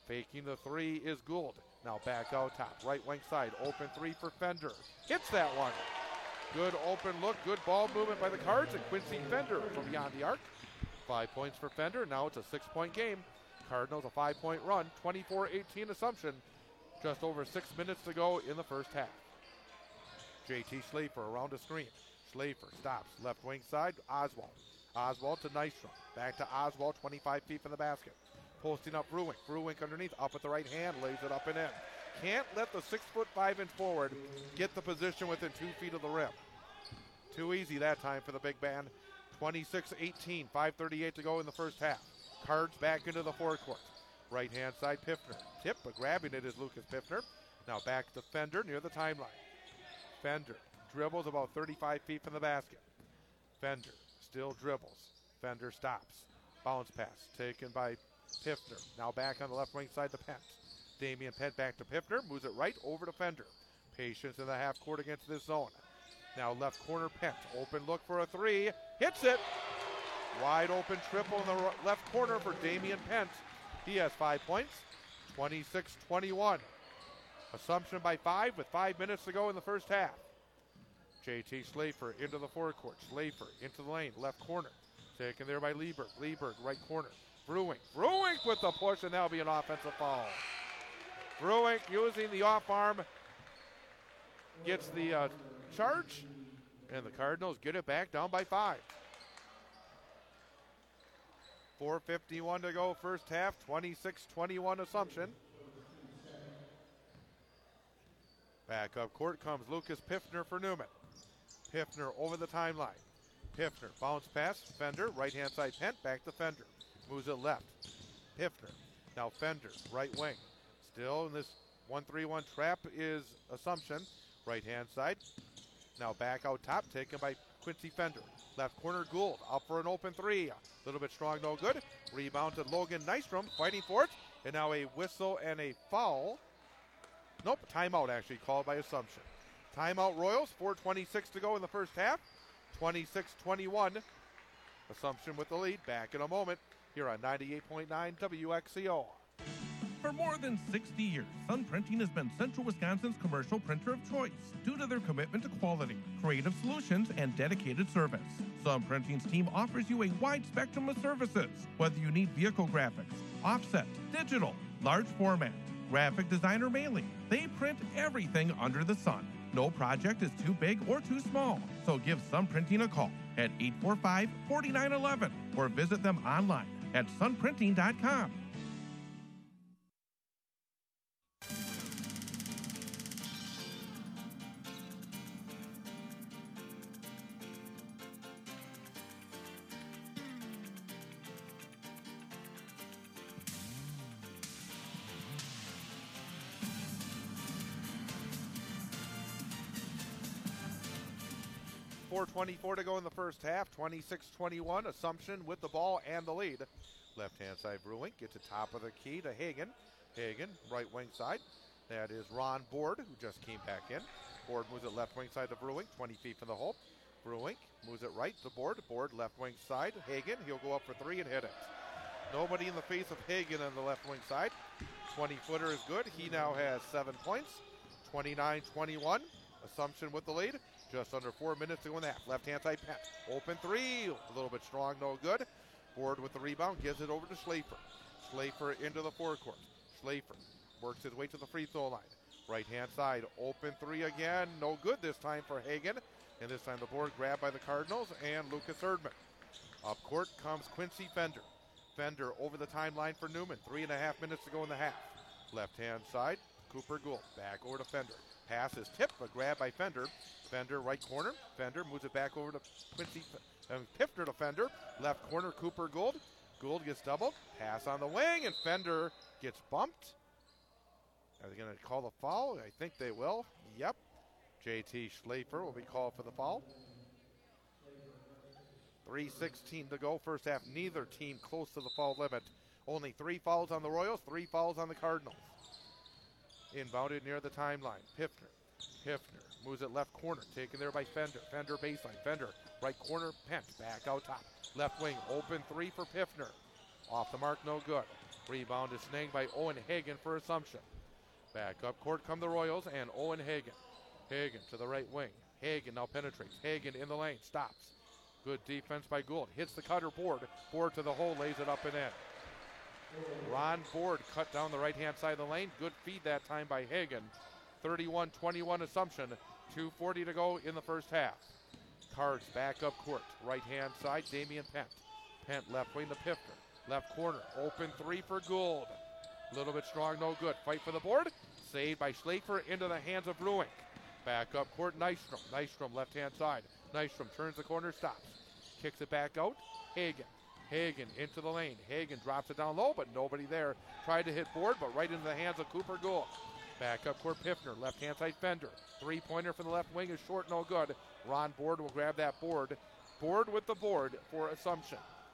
Faking the three is Gould. Now back out top, right wing side, open three for Fender. Hits that one. Good open look, good ball movement by the Cards, and Quincy Fender from beyond the arc. Five points for Fender. Now it's a six-point game. Cardinals a five-point run, twenty-four eighteen Assumption. Just over six minutes to go in the first half. J T Schlafer around the screen. Schlafer stops, left wing side, Oswald. Oswald to Nystrom. Back to Oswald, twenty-five feet from the basket. Posting up Bruink. Bruink underneath, up at the right hand, lays it up and in. Can't let the six foot five inch forward get the position within two feet of the rim. Too easy that time for the big man. twenty-six eighteen, five thirty-eight to go in the first half. Cards back into the forecourt. Right hand side, Piffner. Tip, but grabbing it is Lucas Piffner. Now back to Fender near the timeline. Fender dribbles about thirty-five feet from the basket. Fender still dribbles. Fender stops. Bounce pass taken by Piffner. Now back on the left wing side to Pent. Damian Pent back to Piffner. Moves it right over to Fender. Patience in the half court against this zone. Now left corner Pent. Open look for a three. Hits it. Wide open triple in the left corner for Damian Pent. He has five points. twenty-six twenty-one. Assumption by five with five minutes to go in the first half. J T Schlafer into the forecourt. Schlafer into the lane, left corner. Taken there by Lieberg. Lieberg, right corner. Bruink. Bruink with the push, and that'll be an offensive foul. Bruink using the off arm. Gets the uh, charge, and the Cardinals get it back down by five. four fifty-one to go first half, twenty-six twenty-one Assumption. Back up court comes Lucas Piffner for Newman. Piffner over the timeline. Piffner bounce pass, Fender, right hand side Pent, back to Fender. Moves it left. Piffner, now Fender, right wing. Still in this one three one trap is Assumption, right hand side. Now back out top, taken by Quincy Fender. Left corner Gould, up for an open three. A little bit strong, no good. Rebounded Logan Nystrom, fighting for it. And now a whistle and a foul. Nope, timeout actually called by Assumption. Timeout Royals, four twenty-six to go in the first half. twenty-six twenty-one. Assumption with the lead. Back in a moment here on ninety-eight point nine W X C O. For more than sixty years, Sun Printing has been Central Wisconsin's commercial printer of choice due to their commitment to quality, creative solutions, and dedicated service. Sun Printing's team offers you a wide spectrum of services, whether you need vehicle graphics, offset, digital, large format, graphic design, or mailing. They print everything under the sun. No project is too big or too small, so give Sun Printing a call at eight four five, four nine one one or visit them online at sun printing dot com. four twenty-four to go in the first half, twenty-six twenty-one. Assumption with the ball and the lead. Left-hand side, Bruink gets the top of the key to Hagen. Hagen, right wing side. That is Ron Board, who just came back in. Board moves it left wing side to Bruink, twenty feet from the hole. Bruink moves it right to Board. Board left wing side. Hagen, he'll go up for three and hit it. Nobody in the face of Hagen on the left wing side. twenty-footer is good. He now has seven points. twenty-nine twenty-one. Assumption with the lead. Just under four minutes to go in the half. Left-hand side, Pent. Open three. A little bit strong, no good. Board with the rebound. Gives it over to Schlafer. Schlafer into the forecourt. Schlafer works his way to the free throw line. Right-hand side, open three again. No good this time for Hagen. And this time the board grabbed by the Cardinals and Lucas Erdman. Up court comes Quincy Fender. Fender over the timeline for Newman. Three and a half minutes to go in the half. Left-hand side, Cooper Gould. Back over to Fender. Pass is tipped, but grabbed by Fender. Fender right corner. Fender moves it back over to Quincy and Piffner to Fender. Left corner, Cooper Gould. Gould gets doubled. Pass on the wing, and Fender gets bumped. Are they going to call the foul? I think they will. Yep. J T Schlafer will be called for the foul. three sixteen to go, first half. Neither team close to the foul limit. Only three fouls on the Royals, three fouls on the Cardinals. Inbounded near the timeline. Piffner. Piffner moves it left corner, taken there by Fender. Fender baseline. Fender right corner. Pent back out top. Left wing open three for Piffner. Off the mark, no good. Rebound is snagged by Owen Hagan for Assumption. Back up court come the Royals and Owen Hagan. Hagan to the right wing. Hagan now penetrates. Hagan in the lane. Stops. Good defense by Gould. Hits the cutter board. Board to the hole. Lays it up and in. Ron Board cut down the right-hand side of the lane. Good feed that time by Hagan. thirty-one twenty-one Assumption. two forty to go in the first half. Cards back up court. Right-hand side, Damian Pent. Pent left wing to Piffner. Left corner. Open three for Gould. A little bit strong, no good. Fight for the board. Saved by Schlafer into the hands of Bruink. Back up court, Nystrom. Nystrom left-hand side. Nystrom turns the corner, stops. Kicks it back out. Hagan. Hagan into the lane. Hagan drops it down low, but nobody there. Tried to hit board, but right into the hands of Cooper Gould. Back up court, Piffner. Left-hand side, Fender. Three-pointer from the left wing is short, no good. Ron Board will grab that board. Board with the board for Assumption.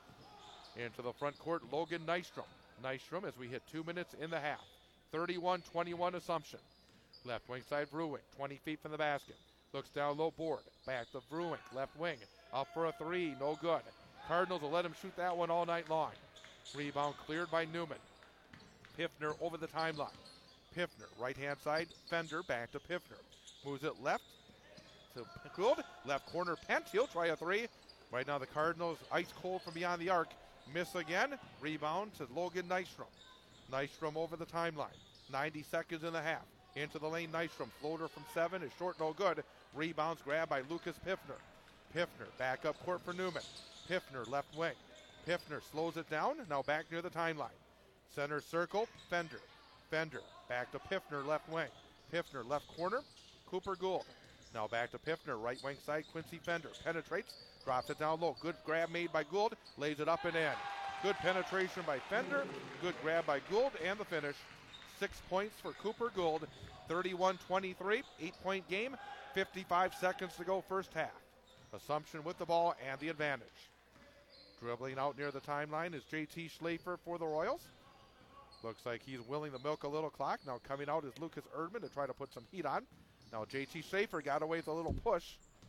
Into the front court, Logan Nystrom. Nystrom as we hit two minutes in the half. thirty-one twenty-one Assumption. Left wing side, Bruink. twenty feet from the basket. Looks down low, Board. Back to Bruink. Left wing. Up for a three. No good. Cardinals will let him shoot that one all night long. Rebound cleared by Newman. Piffner over the timeline. Piffner, right-hand side, Fender, back to Piffner. Moves it left to Gould. Left corner, Pent. He'll try a three. Right now the Cardinals ice cold from beyond the arc. Miss again. Rebound to Logan Nystrom. Nystrom over the timeline. ninety seconds in the half. Into the lane, Nystrom. Floater from seven is short, no good. Rebounds grabbed by Lucas Piffner. Piffner back up court for Newman. Piffner left wing. Piffner slows it down. Now back near the timeline. Center circle, Fender. Fender back to Piffner left wing. Piffner left corner, Cooper Gould. Now back to Piffner, right wing side, Quincy Fender. Penetrates, drops it down low. Good grab made by Gould, lays it up and in. Good penetration by Fender, good grab by Gould, and the finish. Six points for Cooper Gould, thirty-one twenty-three, eight-point game, fifty-five seconds to go first half. Assumption with the ball and the advantage. Dribbling out near the timeline is J T Schlafer for the Royals. Looks like he's willing to milk a little clock. Now coming out is Lucas Erdman to try to put some heat on. Now J T Schlafer got away with a little push.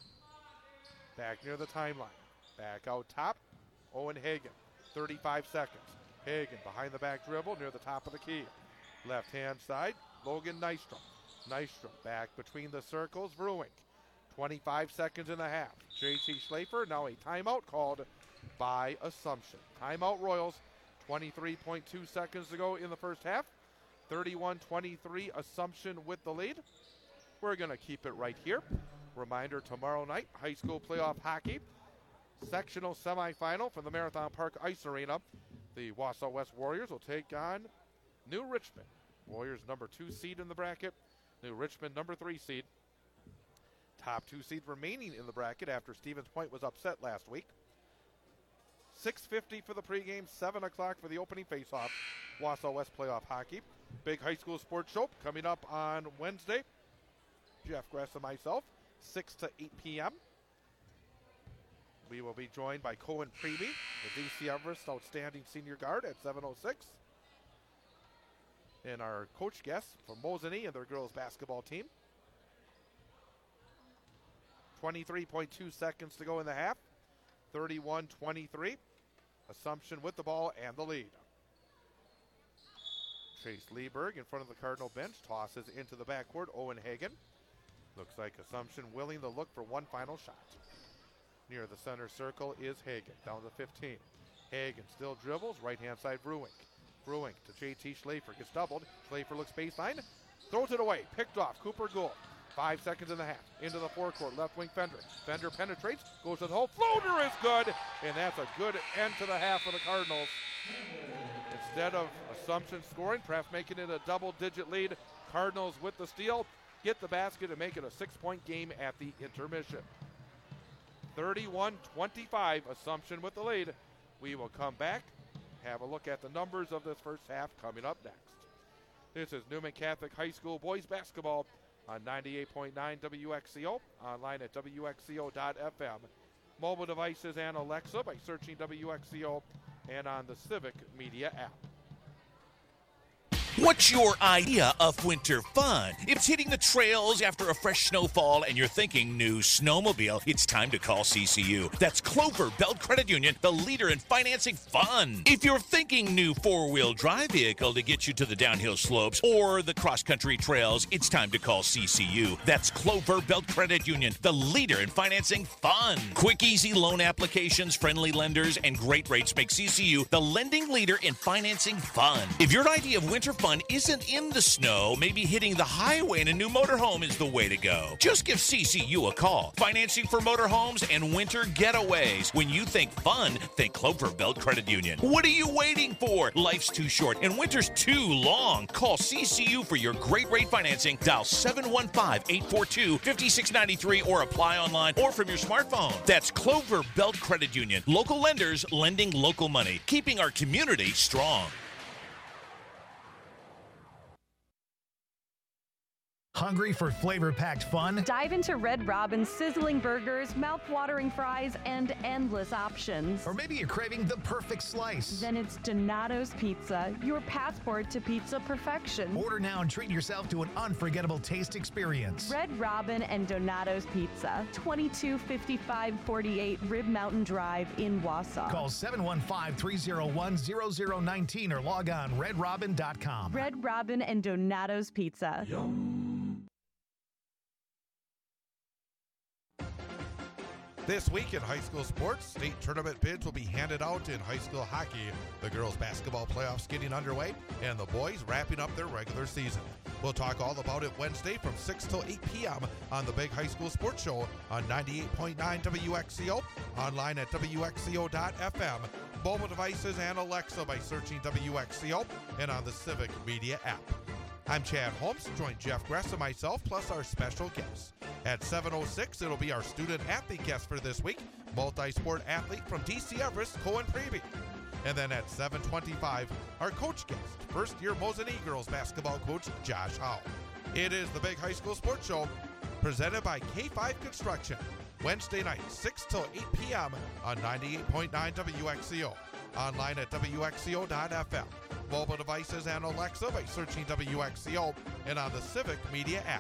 Back near the timeline. Back out top, Owen Hagan. thirty-five seconds. Hagan behind the back dribble near the top of the key. Left-hand side, Logan Nystrom. Nystrom back between the circles, Bruink. twenty-five seconds in the half. J T Schlafer, now a timeout called by Assumption. Timeout Royals, twenty-three point two seconds to go in the first half. thirty-one twenty-three Assumption with the lead. We're going to keep it right here. Reminder, tomorrow night, high school playoff hockey. Sectional semifinal from the Marathon Park Ice Arena. The Wausau West Warriors will take on New Richmond. Warriors number two seed in the bracket. New Richmond number three seed. Top two seed remaining in the bracket after Stevens Point was upset last week. six fifty for the pregame, seven o'clock for the opening faceoff. Wausau West playoff hockey. Big high school sports show coming up on Wednesday. Jeff Gress and myself, six to eight p.m. We will be joined by Cohen Preby, the D C Everest Outstanding Senior Guard at seven oh six. And our coach guests from Mosinee and their girls basketball team. twenty-three point two seconds to go in the half. thirty-one twenty-three. Assumption with the ball and the lead. Chase Lieberg in front of the Cardinal bench. Tosses into the backcourt. Owen Hagan. Looks like Assumption willing to look for one final shot. Near the center circle is Hagan. Down to fifteen. Hagan still dribbles. Right-hand side, Bruink. Bruink to J T Schlafer. Gets doubled. Schlafer looks baseline. Throws it away. Picked off. Cooper Gould. Five seconds in the half. Into the forecourt. Left wing Fender. Fender penetrates. Goes to the hole. Floater is good. And that's a good end to the half for the Cardinals. Instead of Assumption scoring, perhaps making it a double-digit lead. Cardinals with the steal. Get the basket and make it a six-point game at the intermission. thirty-one twenty-five, Assumption with the lead. We will come back, have a look at the numbers of this first half coming up next. This is Newman Catholic High School boys basketball on ninety-eight point nine W X C O, online at W X C O dot F M. Mobile devices and Alexa by searching W X C O and on the Civic Media app. What's your idea of winter fun? If it's hitting the trails after a fresh snowfall and you're thinking new snowmobile, it's time to call C C U. That's Clover Belt Credit Union, the leader in financing fun. If you're thinking new four-wheel drive vehicle to get you to the downhill slopes or the cross-country trails, it's time to call C C U. That's Clover Belt Credit Union, the leader in financing fun. Quick, easy loan applications, friendly lenders, and great rates make C C U the lending leader in financing fun. If your idea of winter fun isn't in the snow, maybe hitting the highway in a new motorhome is the way to go. Just give C C U a call. Financing for motorhomes and winter getaways. When you think fun, think Clover Belt Credit Union. What are you waiting for? Life's too short and winter's too long. Call C C U for your great rate financing. Dial seven one five, eight four two, five six nine three or apply online or from your smartphone. That's Clover Belt Credit Union. Local lenders lending local money, keeping our community strong. Hungry for flavor-packed fun? Dive into Red Robin's sizzling burgers, mouth-watering fries, and endless options. Or maybe you're craving the perfect slice. Then it's Donato's Pizza, your passport to pizza perfection. Order now and treat yourself to an unforgettable taste experience. Red Robin and Donato's Pizza, twenty-two fifty-five forty-eight Rib Mountain Drive in Wausau. Call seven one five, three oh one, zero zero one nine or log on red robin dot com. Red Robin and Donato's Pizza. Yum. This week in high school sports, state tournament bids will be handed out in high school hockey. The girls' basketball playoffs getting underway, and the boys wrapping up their regular season. We'll talk all about it Wednesday from six till eight p.m. on the Big High School Sports Show on ninety-eight point nine W X C O, online at W X C O dot F M, mobile devices and Alexa by searching W X C O, and on the Civic Media app. I'm Chad Holmes, join Jeff Gress and myself, plus our special guests. At seven oh six, it'll be our student-athlete guest for this week, multi-sport athlete from D C Everest, Cohen Preby. And then at seven twenty-five, our coach guest, first-year Mosinee girls basketball coach Josh Howe. It is the Big High School Sports Show, presented by K five Construction, Wednesday night, six till eight p.m. on ninety-eight point nine W X C O, online at W X C O dot F M. Mobile devices and Alexa by searching W X C O, and on the Civic Media app.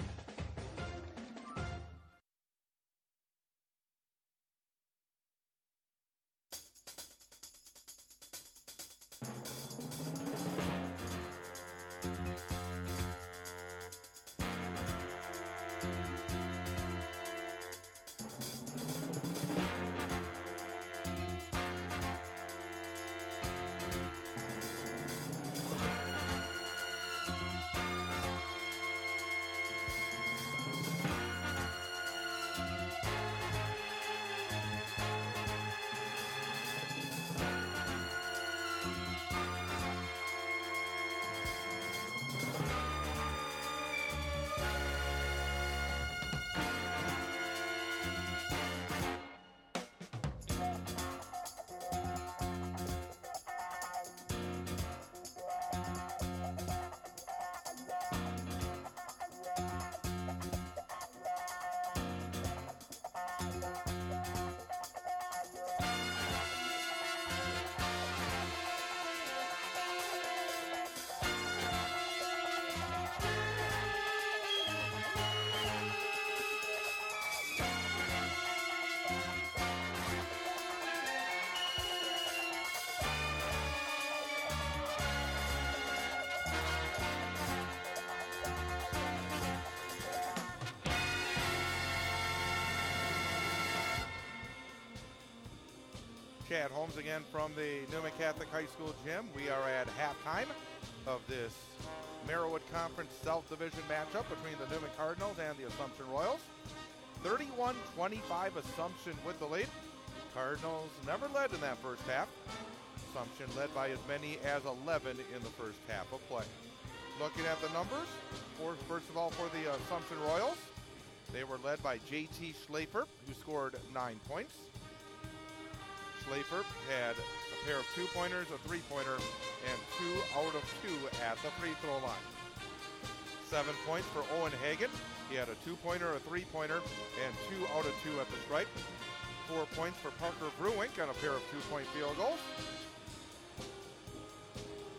Chad Holmes again from the Newman Catholic High School gym. We are at halftime of this Merriwood Conference South Division matchup between the Newman Cardinals and the Assumption Royals. thirty-one twenty-five Assumption with the lead. Cardinals never led in that first half. Assumption led by as many as eleven in the first half of play. Looking at the numbers, for, first of all for the Assumption Royals, they were led by J T Schlafer, who scored nine points. Schlafer had a pair of two-pointers, a three-pointer, and two out of two at the free throw line. Seven points for Owen Hagan. He had a two-pointer, a three-pointer, and two out of two at the stripe. Four points for Parker Bruwink on a pair of two-point field goals.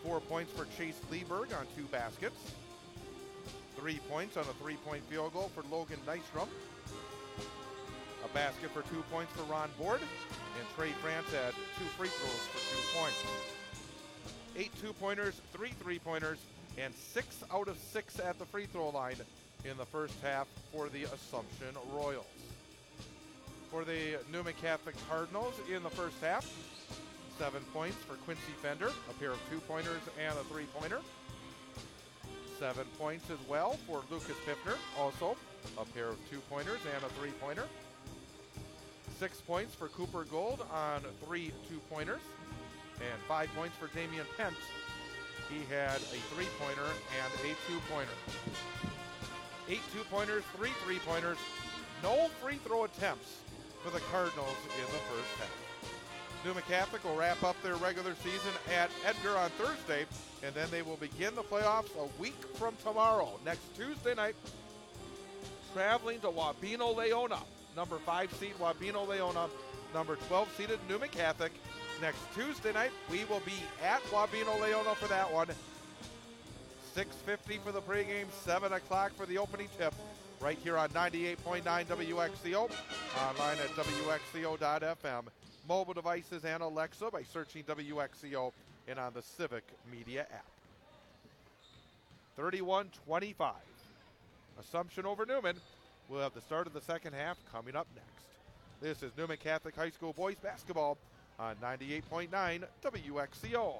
four points for Chase Lieberg on two baskets. Three points on a three-point field goal for Logan Nystrom. A basket for two points for Ron Board. And Trey France had two free throws for two points. Eight two-pointers, three three-pointers, and six out of six at the free throw line in the first half for the Assumption Royals. For the Newman Catholic Cardinals in the first half, seven points for Quincy Fender, a pair of two-pointers and a three-pointer. Seven points as well for Lucas Piffner, also a pair of two-pointers and a three-pointer. Six points for Cooper Gold on three two-pointers. And five points for Damian Pence. He had a three-pointer and a two-pointer. Eight two-pointers, three three-pointers. No free throw attempts for the Cardinals in the first half. Newman Catholic will wrap up their regular season at Edgar on Thursday, and then they will begin the playoffs a week from tomorrow, next Tuesday night, traveling to Wabeno Leona. Number five seed Wabeno Leona, number twelve seeded Newman Catholic. Next Tuesday night, we will be at Wabeno Leona for that one. six fifty for the pregame, seven o'clock for the opening tip, right here on ninety-eight point nine W X C O, online at W X C O dot F M. Mobile devices and Alexa by searching W X C O and on the Civic Media app. thirty-one twenty-five. Assumption over Newman. We'll have the start of the second half coming up next. This is Newman Catholic High School boys basketball on ninety-eight point nine W X C O.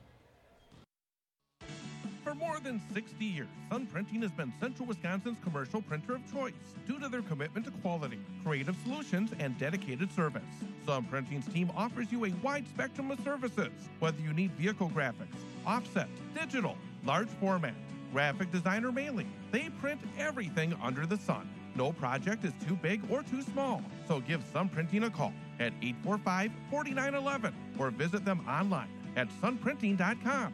For more than sixty years, Sun Printing has been Central Wisconsin's commercial printer of choice due to their commitment to quality, creative solutions, and dedicated service. Sun Printing's team offers you a wide spectrum of services, whether you need vehicle graphics, offset, digital, large format, graphic designer mailing. They print everything under the sun. No project is too big or too small, so give Sun Printing a call at eight four five, four nine one one or visit them online at sun printing dot com.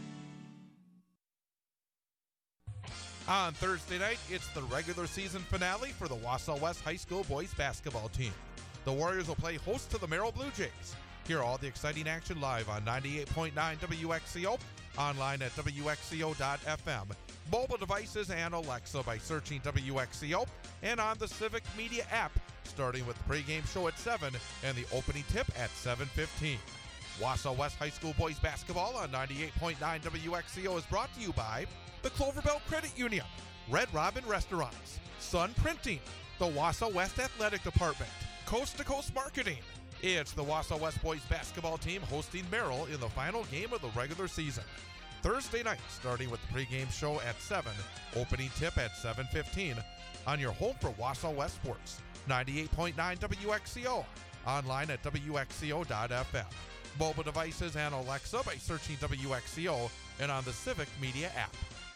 On Thursday night, it's the regular season finale for the Wausau West High School boys basketball team. The Warriors will play host to the Merrill Blue Jays. Hear all the exciting action live on ninety-eight point nine W X C O, online at W X C O dot F M, mobile devices and Alexa by searching W X C O, and on the Civic Media app, starting with the pregame show at seven and the opening tip at seven fifteen. Wausau West High School boys basketball on ninety-eight point nine W X C O is brought to you by the Cloverbelt Credit Union, Red Robin Restaurants, Sun Printing, the Wausau West Athletic Department, Coast to Coast Marketing. It's the Wausau West boys basketball team hosting Merrill in the final game of the regular season. Thursday night, starting with the pregame show at seven, opening tip at seven fifteen, on your home for Wausau West Sports, ninety-eight point nine W X C O, online at W X C O dot F M. Mobile devices and Alexa by searching W X C O and on the Civic Media app.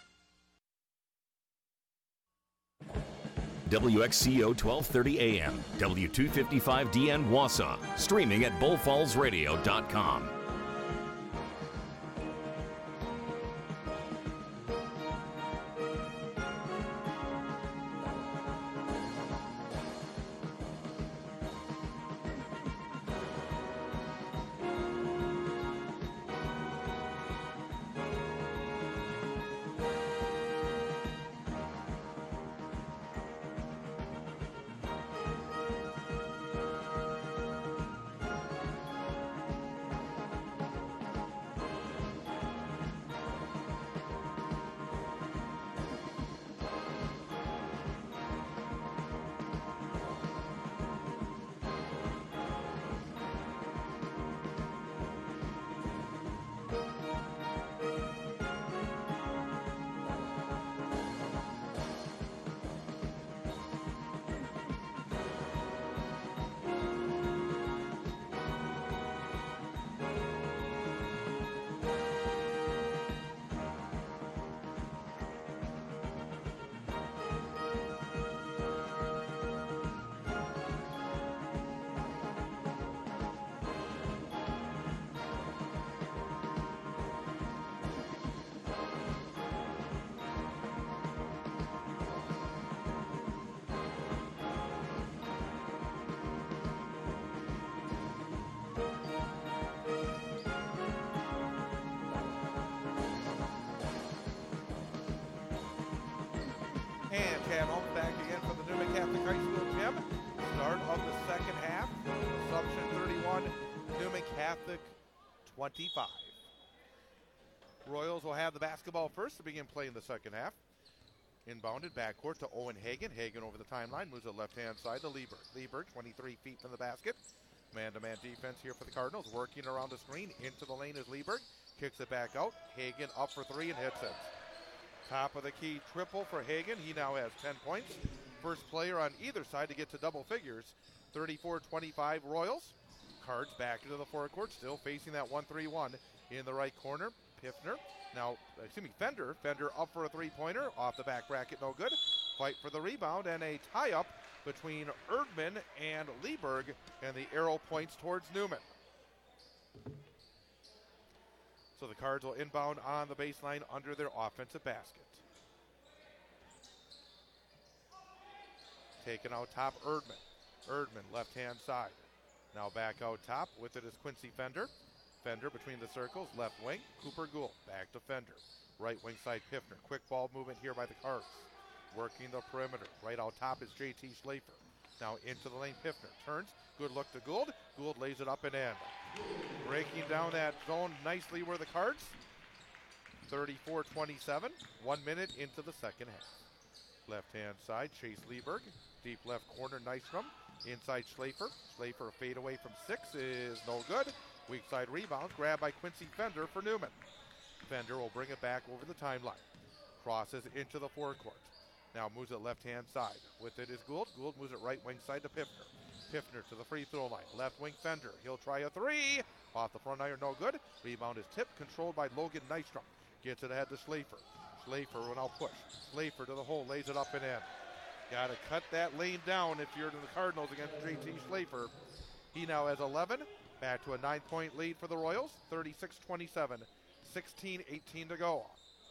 W X C O twelve thirty A M, W two fifty-five D N Wausau, streaming at bull falls radio dot com. Cam Holmes back again from the Newman Catholic High School gym. Start of the second half. Assumption thirty-one, Newman Catholic twenty-five. Royals will have the basketball first to begin playing the second half. Inbounded backcourt to Owen Hagan. Hagan over the timeline, moves it left-hand side to Lieberg. Lieberg, twenty-three feet from the basket. Man-to-man defense here for the Cardinals. Working around the screen. Into the lane is Lieberg. Kicks it back out. Hagan up for three and hits it. Top of the key triple for Hagan. He now has ten points. First player on either side to get to double figures. thirty-four twenty-five Royals. Cards back into the forecourt. Still facing that one three one in the right corner. Piffner. Now, excuse me, Fender. Fender up for a three-pointer. Off the back bracket, no good. Fight for the rebound and a tie-up between Erdman and Lieberg, and the arrow points towards Newman. So the Cards will inbound on the baseline under their offensive basket. Taken out top, Erdman. Erdman, left-hand side. Now back out top. With it is Quincy Fender. Fender between the circles, left wing. Cooper Gould, back to Fender. Right wing side, Piffner. Quick ball movement here by the Cards. Working the perimeter. Right out top is J T Schlafer. Now into the lane, Piffner. Turns. Good look to Gould. Gould lays it up and in. Breaking down that zone nicely were the Cards. thirty-four twenty-seven. One minute into the second half. Left-hand side, Chase Lieberg. Deep left corner, Nystrom. Inside Schlafer. Schlafer, a fade away from six is no good. Weak side rebound, grabbed by Quincy Fender for Newman. Fender will bring it back over the timeline. Crosses into the forecourt. Now moves it left-hand side. With it is Gould. Gould moves it right wing side to Piffner. Piffner to the free throw line. Left wing Fender. He'll try a three. Off the front iron, no good. Rebound is tipped, controlled by Logan Nystrom. Gets it ahead to Schlafer. Schlafer will now push. Schlafer to the hole, lays it up and in. Got to cut that lane down if you're to the Cardinals against J T Schlafer. He now has eleven. Back to a nine-point lead for the Royals. thirty-six twenty-seven. sixteen eighteen to go.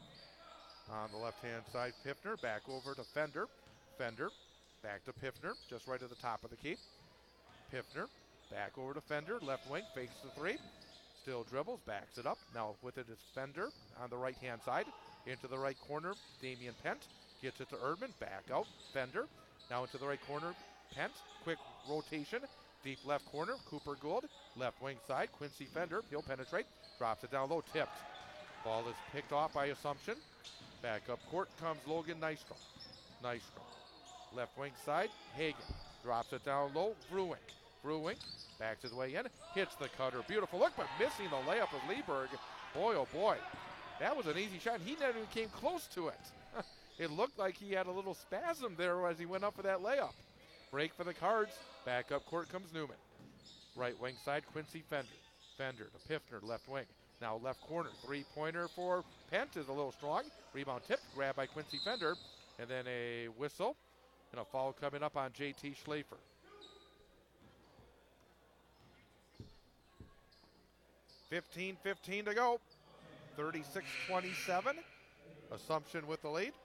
On the left-hand side, Piffner. Back over to Fender. Fender. Back to Piffner. Just right at the top of the key. Piffner. Back over to Fender. Left wing. Fakes the three. Still dribbles. Backs it up. Now with it is Fender on the right-hand side. Into the right corner, Damian Pent. Gets it to Erdman. Back out. Fender. Now into the right corner, Pent. Quick rotation. Deep left corner, Cooper Gould. Left wing side, Quincy Fender. He'll penetrate. Drops it down low, tipped. Ball is picked off by Assumption. Back up court comes Logan Nystrom. Nystrom. Left wing side, Hagan. Drops it down low, Brewing. Brewing backs his way in. Hits the cutter. Beautiful look, but missing the layup of Lieberg. Boy, oh boy. That was an easy shot. He never even came close to it. It looked like he had a little spasm there as he went up for that layup. Break for the Cards. Back up court comes Newman. Right wing side, Quincy Fender. Fender to Piffner, left wing. Now left corner. Three-pointer for Pent is a little strong. Rebound tipped, grabbed by Quincy Fender. And then a whistle and a foul coming up on J T Schlafer. fifteen fifteen to go. thirty-six twenty-seven. Assumption with the lead.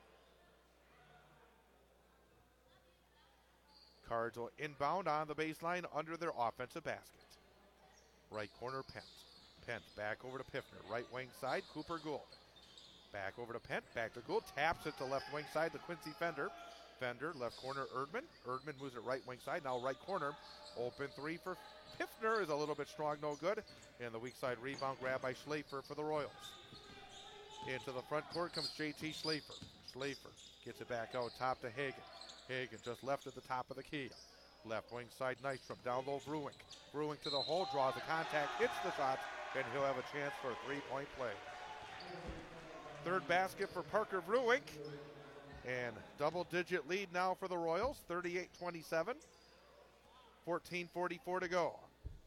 Cards will inbound on the baseline under their offensive basket. Right corner, Pent. Pent back over to Piffner. Right wing side, Cooper Gould. Back over to Pent, back to Gould. Taps it to left wing side to Quincy Fender. Fender, left corner, Erdman. Erdman moves it right wing side. Now right corner. Open three for Piffner is a little bit strong, no good. And the weak side rebound grab by Schlafer for the Royals. Into the front court comes J T Schlafer. Schlafer gets it back out top to Hagan. Hagan just left at the top of the key. Left wing side, Nystrom. Down low, Brewing. Brewing to the hole, draws the contact, hits the shot, and he'll have a chance for a three-point play. Third basket for Parker Brewing. And double-digit lead now for the Royals, thirty-eight twenty-seven. fourteen forty-four to go.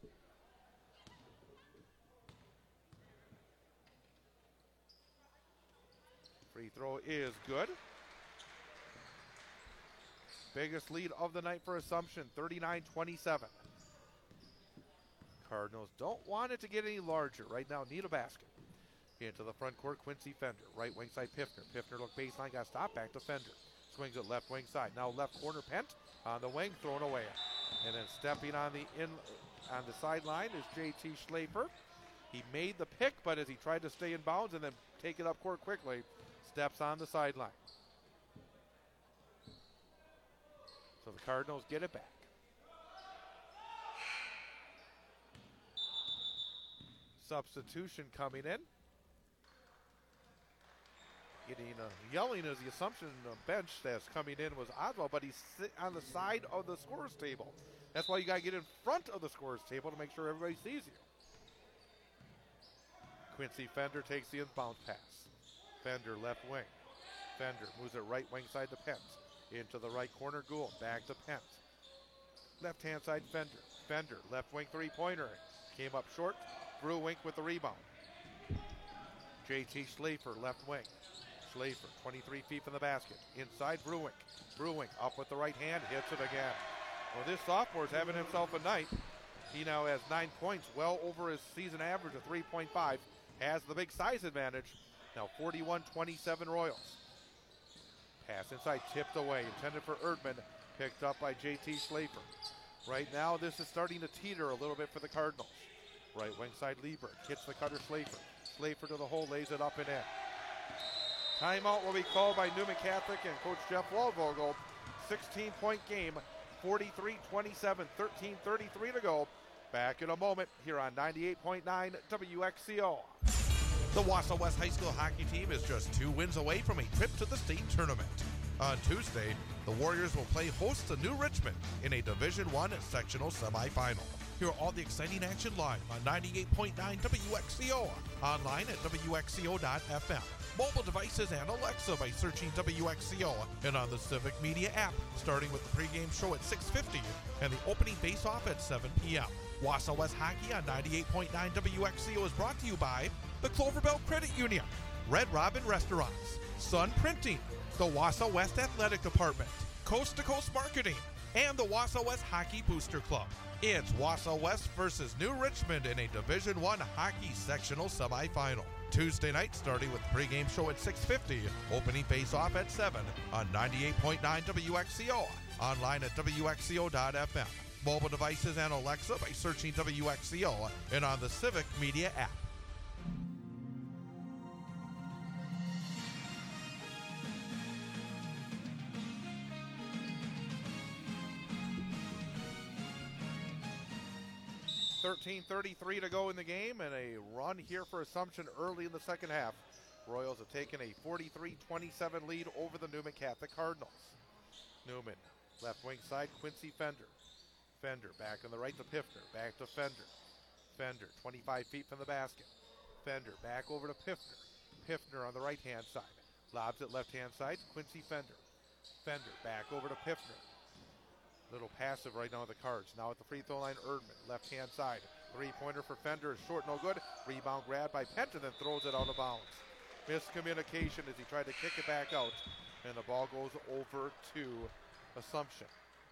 Free throw is good. Biggest lead of the night for Assumption, thirty-nine twenty-seven. Cardinals don't want it to get any larger. Right now, need a basket. Into the front court, Quincy Fender. Right wing side, Piffner. Piffner look baseline, got stopped, back to Fender. Swings it left wing side. Now left corner, Pent on the wing, thrown away. And then stepping on the in on the sideline is J T Schlafer. He made the pick, but as he tried to stay in bounds and then take it up court quickly, steps on the sideline. So the Cardinals get it back. Substitution coming in. Getting uh, yelling as the Assumption uh, bench that's coming in was Oswald, but he's sit on the side of the scorer's table. That's why you got to get in front of the scorer's table to make sure everybody sees you. Quincy Fender takes the inbound pass. Fender left wing. Fender moves it right wing side to Pence. Into the right corner, Gould. Back to Pence. Left hand side, Fender. Fender, left wing three-pointer. Came up short. Bruwink with the rebound. J T Schlafer, left wing. Schlafer, twenty-three feet from the basket. Inside, Bruwink. Bruwink up with the right hand, hits it again. Well, this sophomore's having himself a night. He now has nine points, well over his season average of three point five. Has the big size advantage. Now forty-one twenty-seven Royals. Pass inside, tipped away, intended for Erdman, picked up by J T Schlafer. Right now, this is starting to teeter a little bit for the Cardinals. Right wing side, Lieber hits the cutter, Schlafer. Schlafer to the hole, lays it up and in. Timeout will be called by Newman Catholic and Coach Jeff Waldvogel. sixteen-point game, forty-three twenty-seven, thirteen thirty-three to go. Back in a moment here on ninety-eight point nine W X C O. The Wausau West High School hockey team is just two wins away from a trip to the state tournament. On Tuesday, the Warriors will play host to New Richmond in a Division One sectional semifinal. Hear all the exciting action live on ninety-eight point nine W X C O, online at W X C O dot F M, mobile devices and Alexa by searching W X C O, and on the Civic Media app, starting with the pregame show at six fifty and the opening face-off at seven p.m. Wausau West Hockey on ninety-eight point nine W X C O is brought to you by the Clover Belt Credit Union, Red Robin Restaurants, Sun Printing, the Wausau West Athletic Department, Coast to Coast Marketing, and the Wausau West Hockey Booster Club. It's Wausau West versus New Richmond in a Division One hockey sectional semifinal. Tuesday night, starting with the pregame show at six fifty, opening face-off at seven on ninety-eight point nine W X C O, online at W X C O dot F M, mobile devices and Alexa by searching W X C O, and on the Civic Media app. thirteen thirty-three to go in the game, and a run here for Assumption early in the second half. Royals have taken a forty-three twenty-seven lead over the Newman Catholic Cardinals. Newman, left wing side, Quincy Fender. Fender back on the right to Piffner, back to Fender. Fender, twenty-five feet from the basket. Fender back over to Piffner. Piffner on the right-hand side. Lobs it left-hand side, Quincy Fender. Fender back over to Piffner. Little passive right now with the Cards. Now at the free throw line, Erdman, left-hand side. Three-pointer for Fender is short, no good. Rebound grab by Penton, then throws it out of bounds. Miscommunication as he tried to kick it back out, and the ball goes over to Assumption.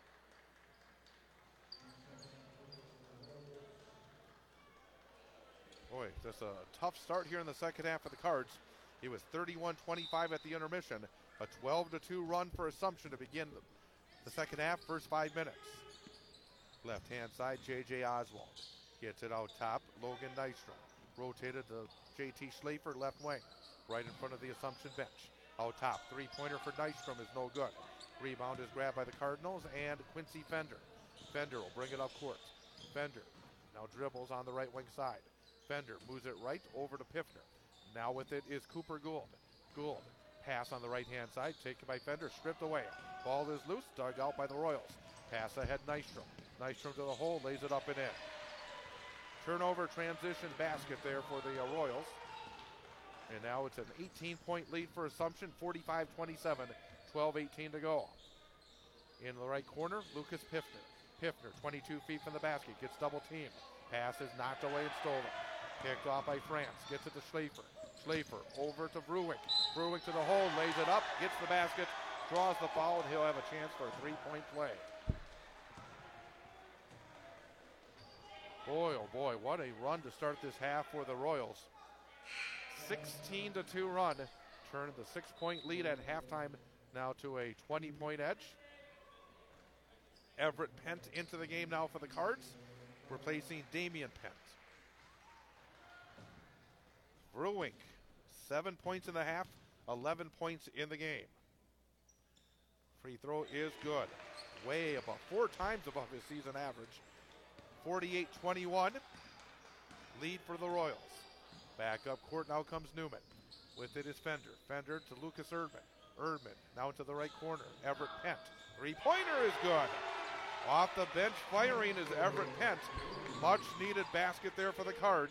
Boy, that's a tough start here in the second half for the Cards. It was thirty-one twenty-five at the intermission. A twelve to two run for Assumption to begin the The second half, first five minutes. Left-hand side, J J Oswald. Gets it out top, Logan Nystrom. Rotated to J T Schlafer, left wing. Right in front of the Assumption bench. Out top, three-pointer for Nystrom is no good. Rebound is grabbed by the Cardinals and Quincy Fender. Fender will bring it up court. Fender now dribbles on the right wing side. Fender moves it right over to Piffner. Now with it is Cooper Gould. Gould, pass on the right-hand side, taken by Fender, stripped away. Ball is loose, dug out by the Royals. Pass ahead, Nystrom. Nystrom to the hole, lays it up and in. Turnover transition basket there for the uh, Royals. And now it's an eighteen-point lead for Assumption, forty-five twenty-seven, twelve eighteen to go. In the right corner, Lucas Piffner. Piffner, twenty-two feet from the basket, gets double teamed. Pass is knocked away and stolen. Picked off by France, gets it to Schlafer. Schlafer over to Bruwink. Bruwink to the hole, lays it up, gets the basket, draws the foul, and he'll have a chance for a three-point play. Boy, oh boy, what a run to start this half for the Royals. sixteen to two run, turned the six-point lead at halftime now to a twenty-point edge. Everett Pent into the game now for the Cards, replacing Damian Pent. Bruwink, seven points in the half, eleven points in the game. Free throw is good. way above, four times above his season average. forty-eight twenty-one, lead for the Royals. Back up court, now comes Newman. With it is Fender. Fender to Lucas Erdman. Erdman now to the right corner. Everett Pent. Three-pointer is good. Off the bench firing is Everett Pent. Much needed basket there for the Cards.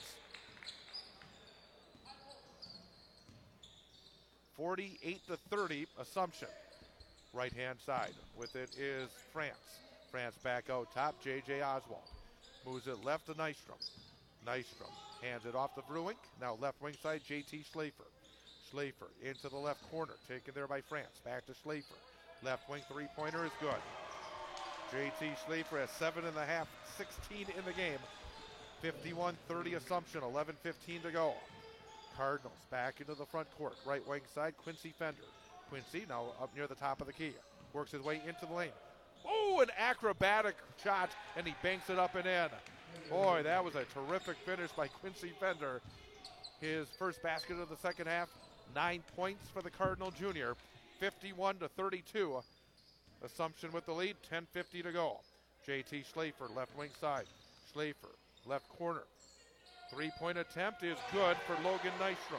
forty-eight to thirty, Assumption. Right-hand side. With it is France. France back out top, J J Oswald. Moves it left to Nystrom. Nystrom hands it off to Bruink. Now left wing side, J T Schlafer. Schlafer into the left corner, taken there by France. Back to Schlafer. Left wing three-pointer is good. J T Schlafer has seven and a half, sixteen in the game. fifty-one thirty Assumption, eleven fifteen to go. Cardinals back into the front court. Right wing side, Quincy Fender. Quincy now up near the top of the key. Works his way into the lane. Oh, an acrobatic shot, and he banks it up and in. Boy, that was a terrific finish by Quincy Fender. His first basket of the second half. Nine points for the Cardinal junior. fifty-one to thirty-two. Assumption with the lead. ten fifty to go. J T Schlafer, left wing side. Schlafer, left corner. Three-point attempt is good for Logan Nystrom.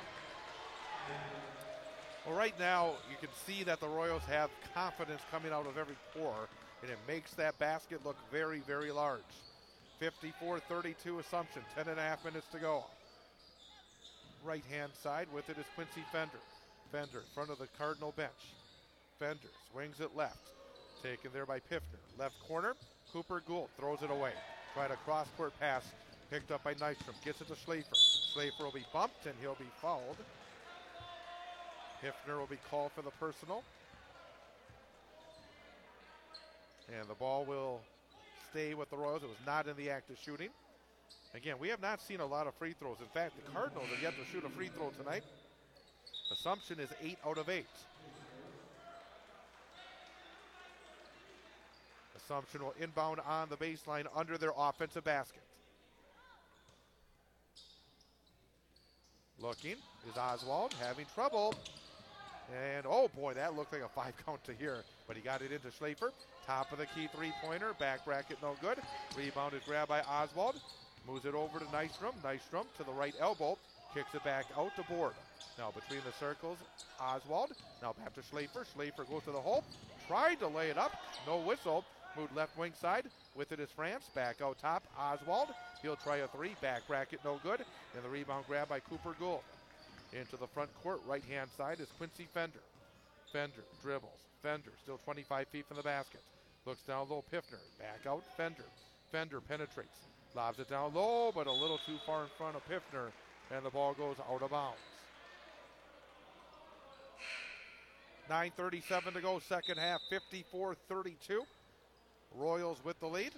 Well, right now, you can see that the Royals have confidence coming out of every pore, and it makes that basket look very, very large. fifty-four thirty-two Assumption, ten and a half minutes to go. Right-hand side with it is Quincy Fender. Fender in front of the Cardinal bench. Fender swings it left. Taken there by Piffner. Left corner, Cooper Gould throws it away. Tried a cross-court pass, picked up by Nystrom. Gets it to Schlafer. Schlafer will be bumped and he'll be fouled. Piffner will be called for the personal. And the ball will stay with the Royals. It was not in the act of shooting. Again, we have not seen a lot of free throws. In fact, the Cardinals are yet to shoot a free throw tonight. Assumption is eight out of eight. Assumption will inbound on the baseline under their offensive basket. Looking is Oswald, having trouble. And, oh boy, that looked like a five count to here. But he got it into Schlafer. Top of the key three-pointer. Back bracket, no good. Rebound is grabbed by Oswald. Moves it over to Nystrom. Nystrom to the right elbow. Kicks it back out to Board. Now between the circles, Oswald. Now back to Schlafer. Schlafer goes to the hole. Tried to lay it up. No whistle. Moved left wing side. With it is France. Back out top, Oswald. He'll try a three. Back bracket, no good. And the rebound grab by Cooper Gould. Into the front court, right-hand side is Quincy Fender. Fender dribbles. Fender still twenty-five feet from the basket. Looks down low, Piffner. Back out, Fender. Fender penetrates. Lobs it down low, but a little too far in front of Piffner. And the ball goes out of bounds. nine thirty-seven to go, second half, fifty-four thirty-two. Royals with the lead.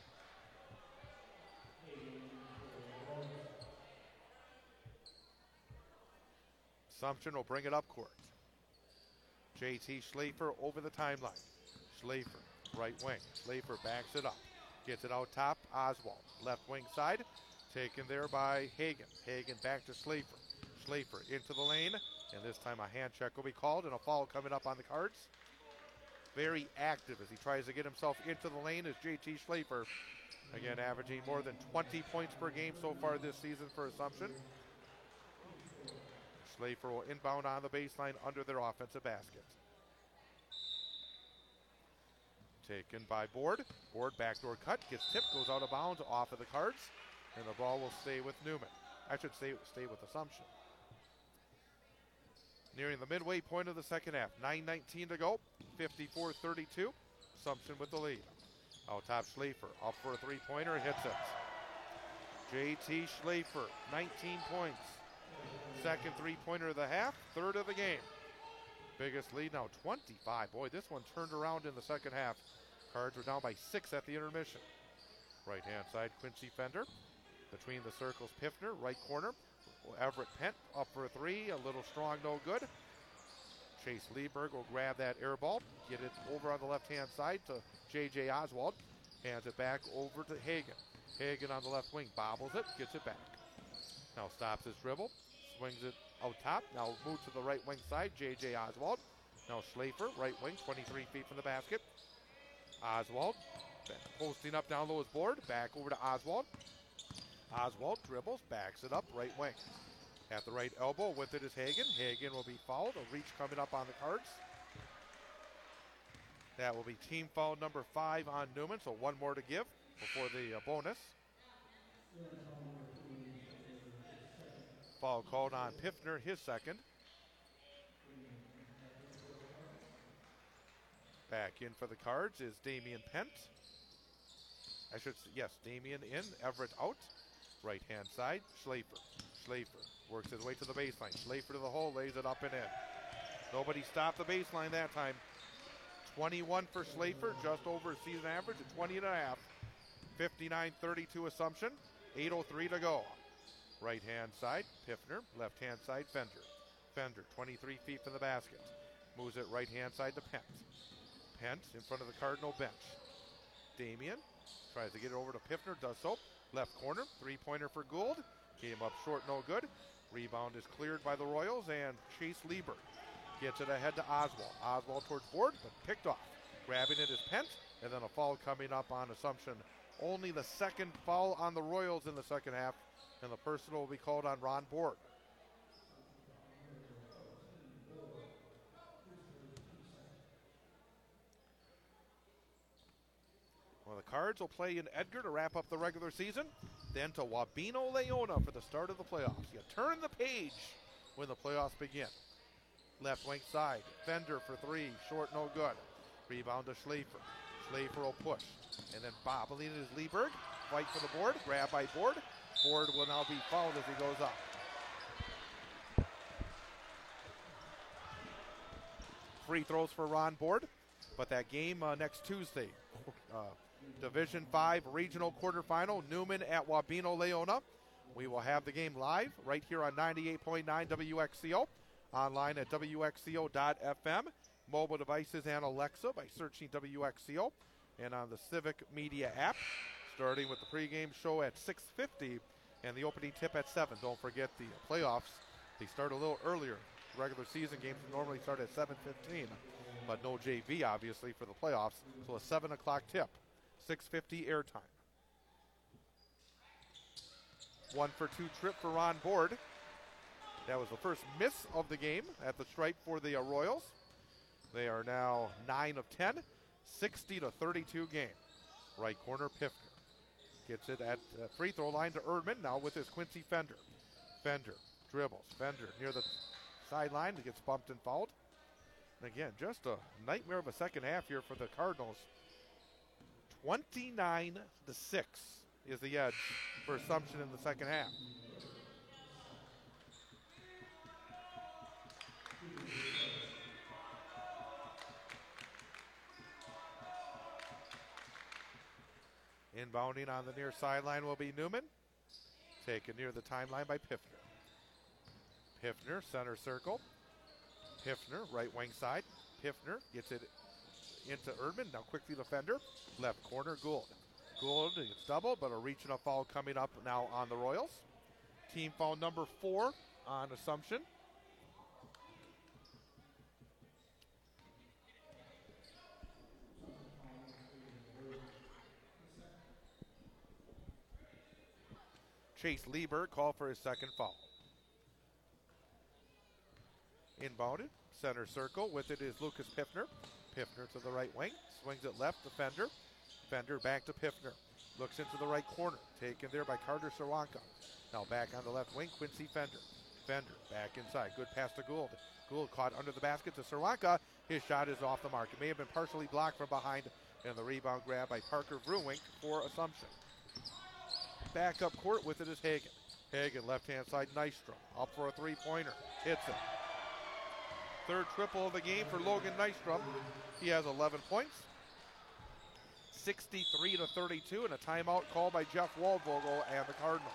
Assumption will bring it up court. J T Schlafer over the timeline. Schlafer, right wing. Schlafer backs it up. Gets it out top, Oswald. Left wing side, taken there by Hagen. Hagen back to Schlafer. Schlafer into the lane, and this time a hand check will be called and a foul coming up on the Cards. Very active as he tries to get himself into the lane is J T Schlafer. Again, averaging more than twenty points per game so far this season for Assumption. Schlafer will inbound on the baseline under their offensive basket. Taken by Board. Board backdoor cut, gets tipped, goes out of bounds off of the Cards, and the ball will stay with Newman. I should say stay with Assumption. Nearing the midway point of the second half. nine nineteen to go. fifty-four thirty-two. Assumption with the lead. Out top, Schlafer. Up for a three-pointer. Hits it. J T Schlafer, nineteen points. Second three-pointer of the half. Third of the game. Biggest lead now, twenty-five. Boy, this one turned around in the second half. Cards were down by six at the intermission. Right-hand side, Quincy Fender. Between the circles, Piffner. Right corner. Everett Pent up for a three, a little strong, no good. Chase Lieberg will grab that air ball, get it over on the left-hand side to J J Oswald. Hands it back over to Hagen. Hagen on the left wing, bobbles it, gets it back. Now stops his dribble, swings it out top. Now moves to the right wing side, J J Oswald. Now Schlafer, right wing, twenty-three feet from the basket. Oswald posting up down low his board. Back over to Oswald. Oswald dribbles, backs it up, right wing. At the right elbow with it is Hagen. Hagen will be fouled. A reach coming up on the Cards. That will be team foul number five on Newman, so one more to give before the uh, bonus. Foul called on Piffner, his second. Back in for the Cards is Damian Pent. I should say, yes, Damian in, Everett out. Right hand side, Schlafer. Schlafer works his way to the baseline. Schlafer to the hole, lays it up and in. Nobody stopped the baseline that time. twenty-one for Schlafer, just over season average at twenty and a half. fifty-nine thirty-two Assumption, eight oh three to go. Right hand side, Piffner. Left hand side, Fender. Fender, twenty-three feet from the basket. Moves it right hand side to Pent. Pent in front of the Cardinal bench. Damian tries to get it over to Piffner, does so. Left corner, three-pointer for Gould. Came up short, no good. Rebound is cleared by the Royals, and Chase Lieber gets it ahead to Oswald. Oswald towards board, but picked off. Grabbing it is Pent, and then a foul coming up on Assumption. Only the second foul on the Royals in the second half, and the personal will be called on Ron Board. Well, the Cards will play in Edgar to wrap up the regular season, then to Wabeno Leona for the start of the playoffs. You turn the page when the playoffs begin. Left wing side, Fender for three, short, no good. Rebound to Schlafer. Schlafer will push, and then bobbling is Lieberg. Fight for the board, grab by Board. Board will now be fouled as he goes up. Free throws for Ron Board, but that game uh, next Tuesday, uh, Division five Regional Quarterfinal, Newman at Wabeno Leona. We will have the game live right here on ninety-eight point nine W X C O, online at W X C O dot F M, mobile devices and Alexa by searching W X C O, and on the Civic Media app, starting with the pregame show at six fifty and the opening tip at seven. Don't forget the playoffs. They start a little earlier. Regular season games normally start at seven fifteen, but no J V, obviously, for the playoffs, so a seven o'clock tip. six fifty airtime. One for two trip for Ron Board. That was the first miss of the game at the stripe for the uh, Royals. They are now nine of ten, sixty to thirty-two game. Right corner, Piffner. Gets it at uh, free throw line to Erdman, now with his Quincy Fender. Fender dribbles. Fender near the sideline, gets bumped and fouled. And again, just a nightmare of a second half here for the Cardinals. twenty-nine to six is the edge for Assumption in the second half. Inbounding on the near sideline will be Newman. Taken near the timeline by Piffner. Piffner, center circle. Piffner, right wing side. Piffner gets it into Erdman. Now quickly the Fender. Left corner, Gould. Gould gets double, but a reach and a foul coming up now on the Royals. Team foul number four on Assumption. Chase Lieber called for his second foul. Inbounded, center circle. With it is Lucas Piffner. Piffner to the right wing. Swings it left to Fender. Fender back to Piffner. Looks into the right corner. Taken there by Carter Saranka. Now back on the left wing, Quincy Fender. Fender back inside. Good pass to Gould. Gould caught under the basket to Saranka. His shot is off the mark. It may have been partially blocked from behind. And the rebound grab by Parker Vrewink for Assumption. Back up court with it is Hagen. Hagen, left-hand side, Nystrom. Up for a three-pointer. Hits it. Third triple of the game for Logan Nystrom. He has eleven points. sixty-three to thirty-two, and a timeout called by Jeff Waldvogel and the Cardinals.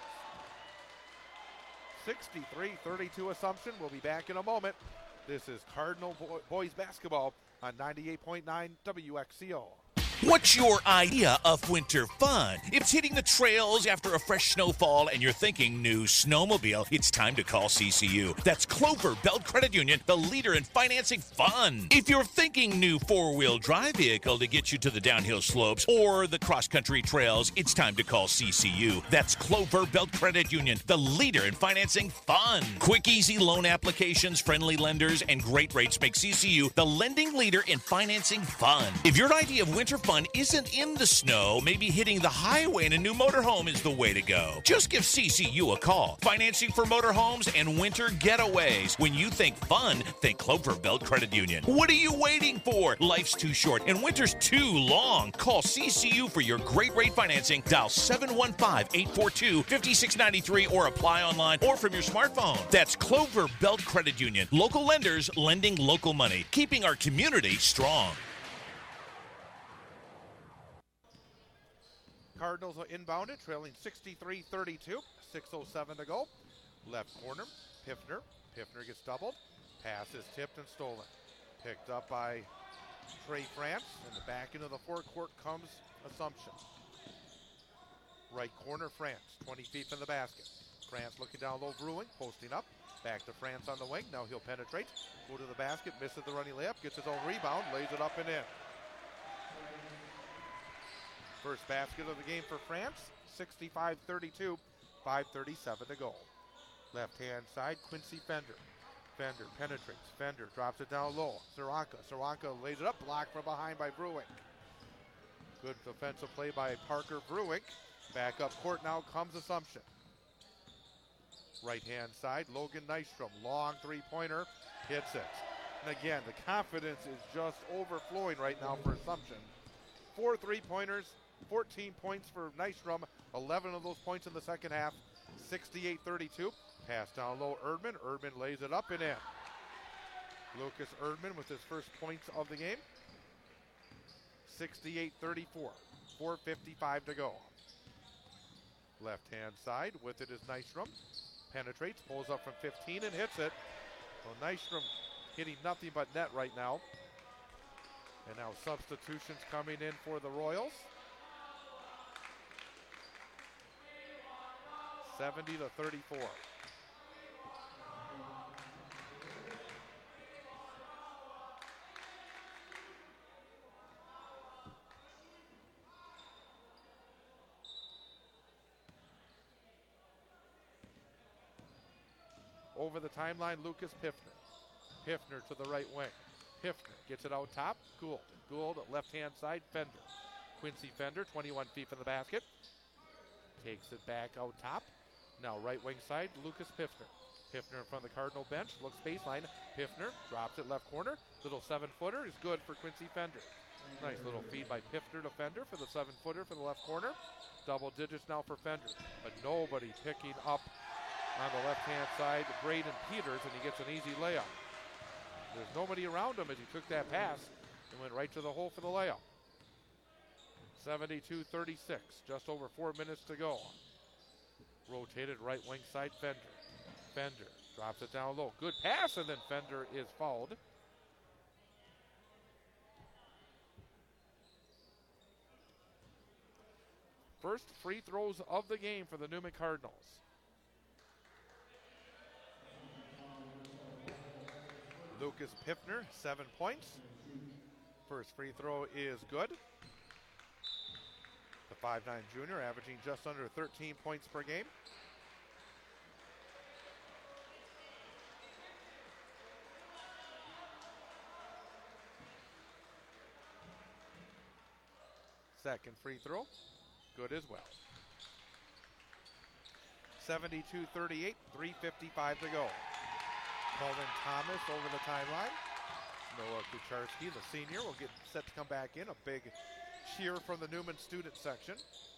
sixty-three thirty-two Assumption. We'll be back in a moment. This is Cardinal Boys Basketball on ninety-eight point nine W X C O. What's your idea of winter fun? If it's hitting the trails after a fresh snowfall and you're thinking new snowmobile, it's time to call C C U. That's Clover Belt Credit Union, the leader in financing fun. If you're thinking new four-wheel drive vehicle to get you to the downhill slopes or the cross-country trails, it's time to call C C U. That's Clover Belt Credit Union, the leader in financing fun. Quick, easy loan applications, friendly lenders, and great rates make C C U the lending leader in financing fun. If your idea of winter fun isn't in the snow, maybe hitting the highway in a new motorhome is the way to go. Just give C C U a call. Financing for motorhomes and winter getaways. When you think fun, think Clover Belt Credit Union. What are you waiting for? Life's too short and winter's too long. Call C C U for your great rate financing. Dial seven one five, eight four two, five six nine three or apply online or from your smartphone. That's Clover Belt Credit Union. Local lenders lending local money, keeping our community strong. Cardinals are inbounded, trailing sixty-three thirty-two. six oh seven to go. Left corner, Piffner. Piffner gets doubled. Pass is tipped and stolen. Picked up by Trey France. And the back into the forecourt comes Assumption. Right corner, France. twenty feet from the basket. France looking down low, Brewing, posting up. Back to France on the wing. Now he'll penetrate. Go to the basket, misses the running layup, gets his own rebound, lays it up and in. First basket of the game for France, sixty-five thirty-two, five thirty-seven to go. Left-hand side, Quincy Fender. Fender penetrates. Fender drops it down low. Saranka. Saranka lays it up, blocked from behind by Brewing. Good defensive play by Parker Brewing. Back up court now comes Assumption. Right-hand side, Logan Nystrom. Long three-pointer, hits it. And again, the confidence is just overflowing right now for Assumption. Four three-pointers, fourteen points for Nystrom, eleven of those points in the second half, sixty-eight thirty-two. Pass down low, Erdman. Erdman lays it up and in. Lucas Erdman with his first points of the game. sixty-eight thirty-four, four fifty-five to go. Left-hand side, with it is Nystrom. Penetrates, pulls up from fifteen and hits it. Well, Nystrom hitting nothing but net right now. And now substitutions coming in for the Royals. seventy to thirty-four. Over the timeline, Lucas Piffner. Piffner to the right wing. Piffner gets it out top. Gould. Gould, left-hand side, Fender. Quincy Fender, twenty-one feet from the basket. Takes it back out top. Now right wing side, Lucas Piffner. Piffner in front of the Cardinal bench. Looks baseline. Piffner drops it left corner. Little seven-footer is good for Quincy Fender. Nice little feed by Piffner to Fender for the seven-footer for the left corner. Double digits now for Fender. But nobody picking up on the left-hand side, Braden Peters, and he gets an easy layup. There's nobody around him as he took that pass and went right to the hole for the layup. seventy-two thirty-six, just over four minutes to go. Rotated right wing side, Fender. Fender drops it down low. Good pass, and then Fender is fouled. First free throws of the game for the Newman Cardinals. Lucas Piffner, seven points. First free throw is good. The five nine junior averaging just under thirteen points per game. Second free throw, good as well. seventy-two thirty-eight, three fifty-five to go. Colin Thomas over the timeline. Noah Kucharski, the senior, will get set to come back in. A big cheer from the Newman student section.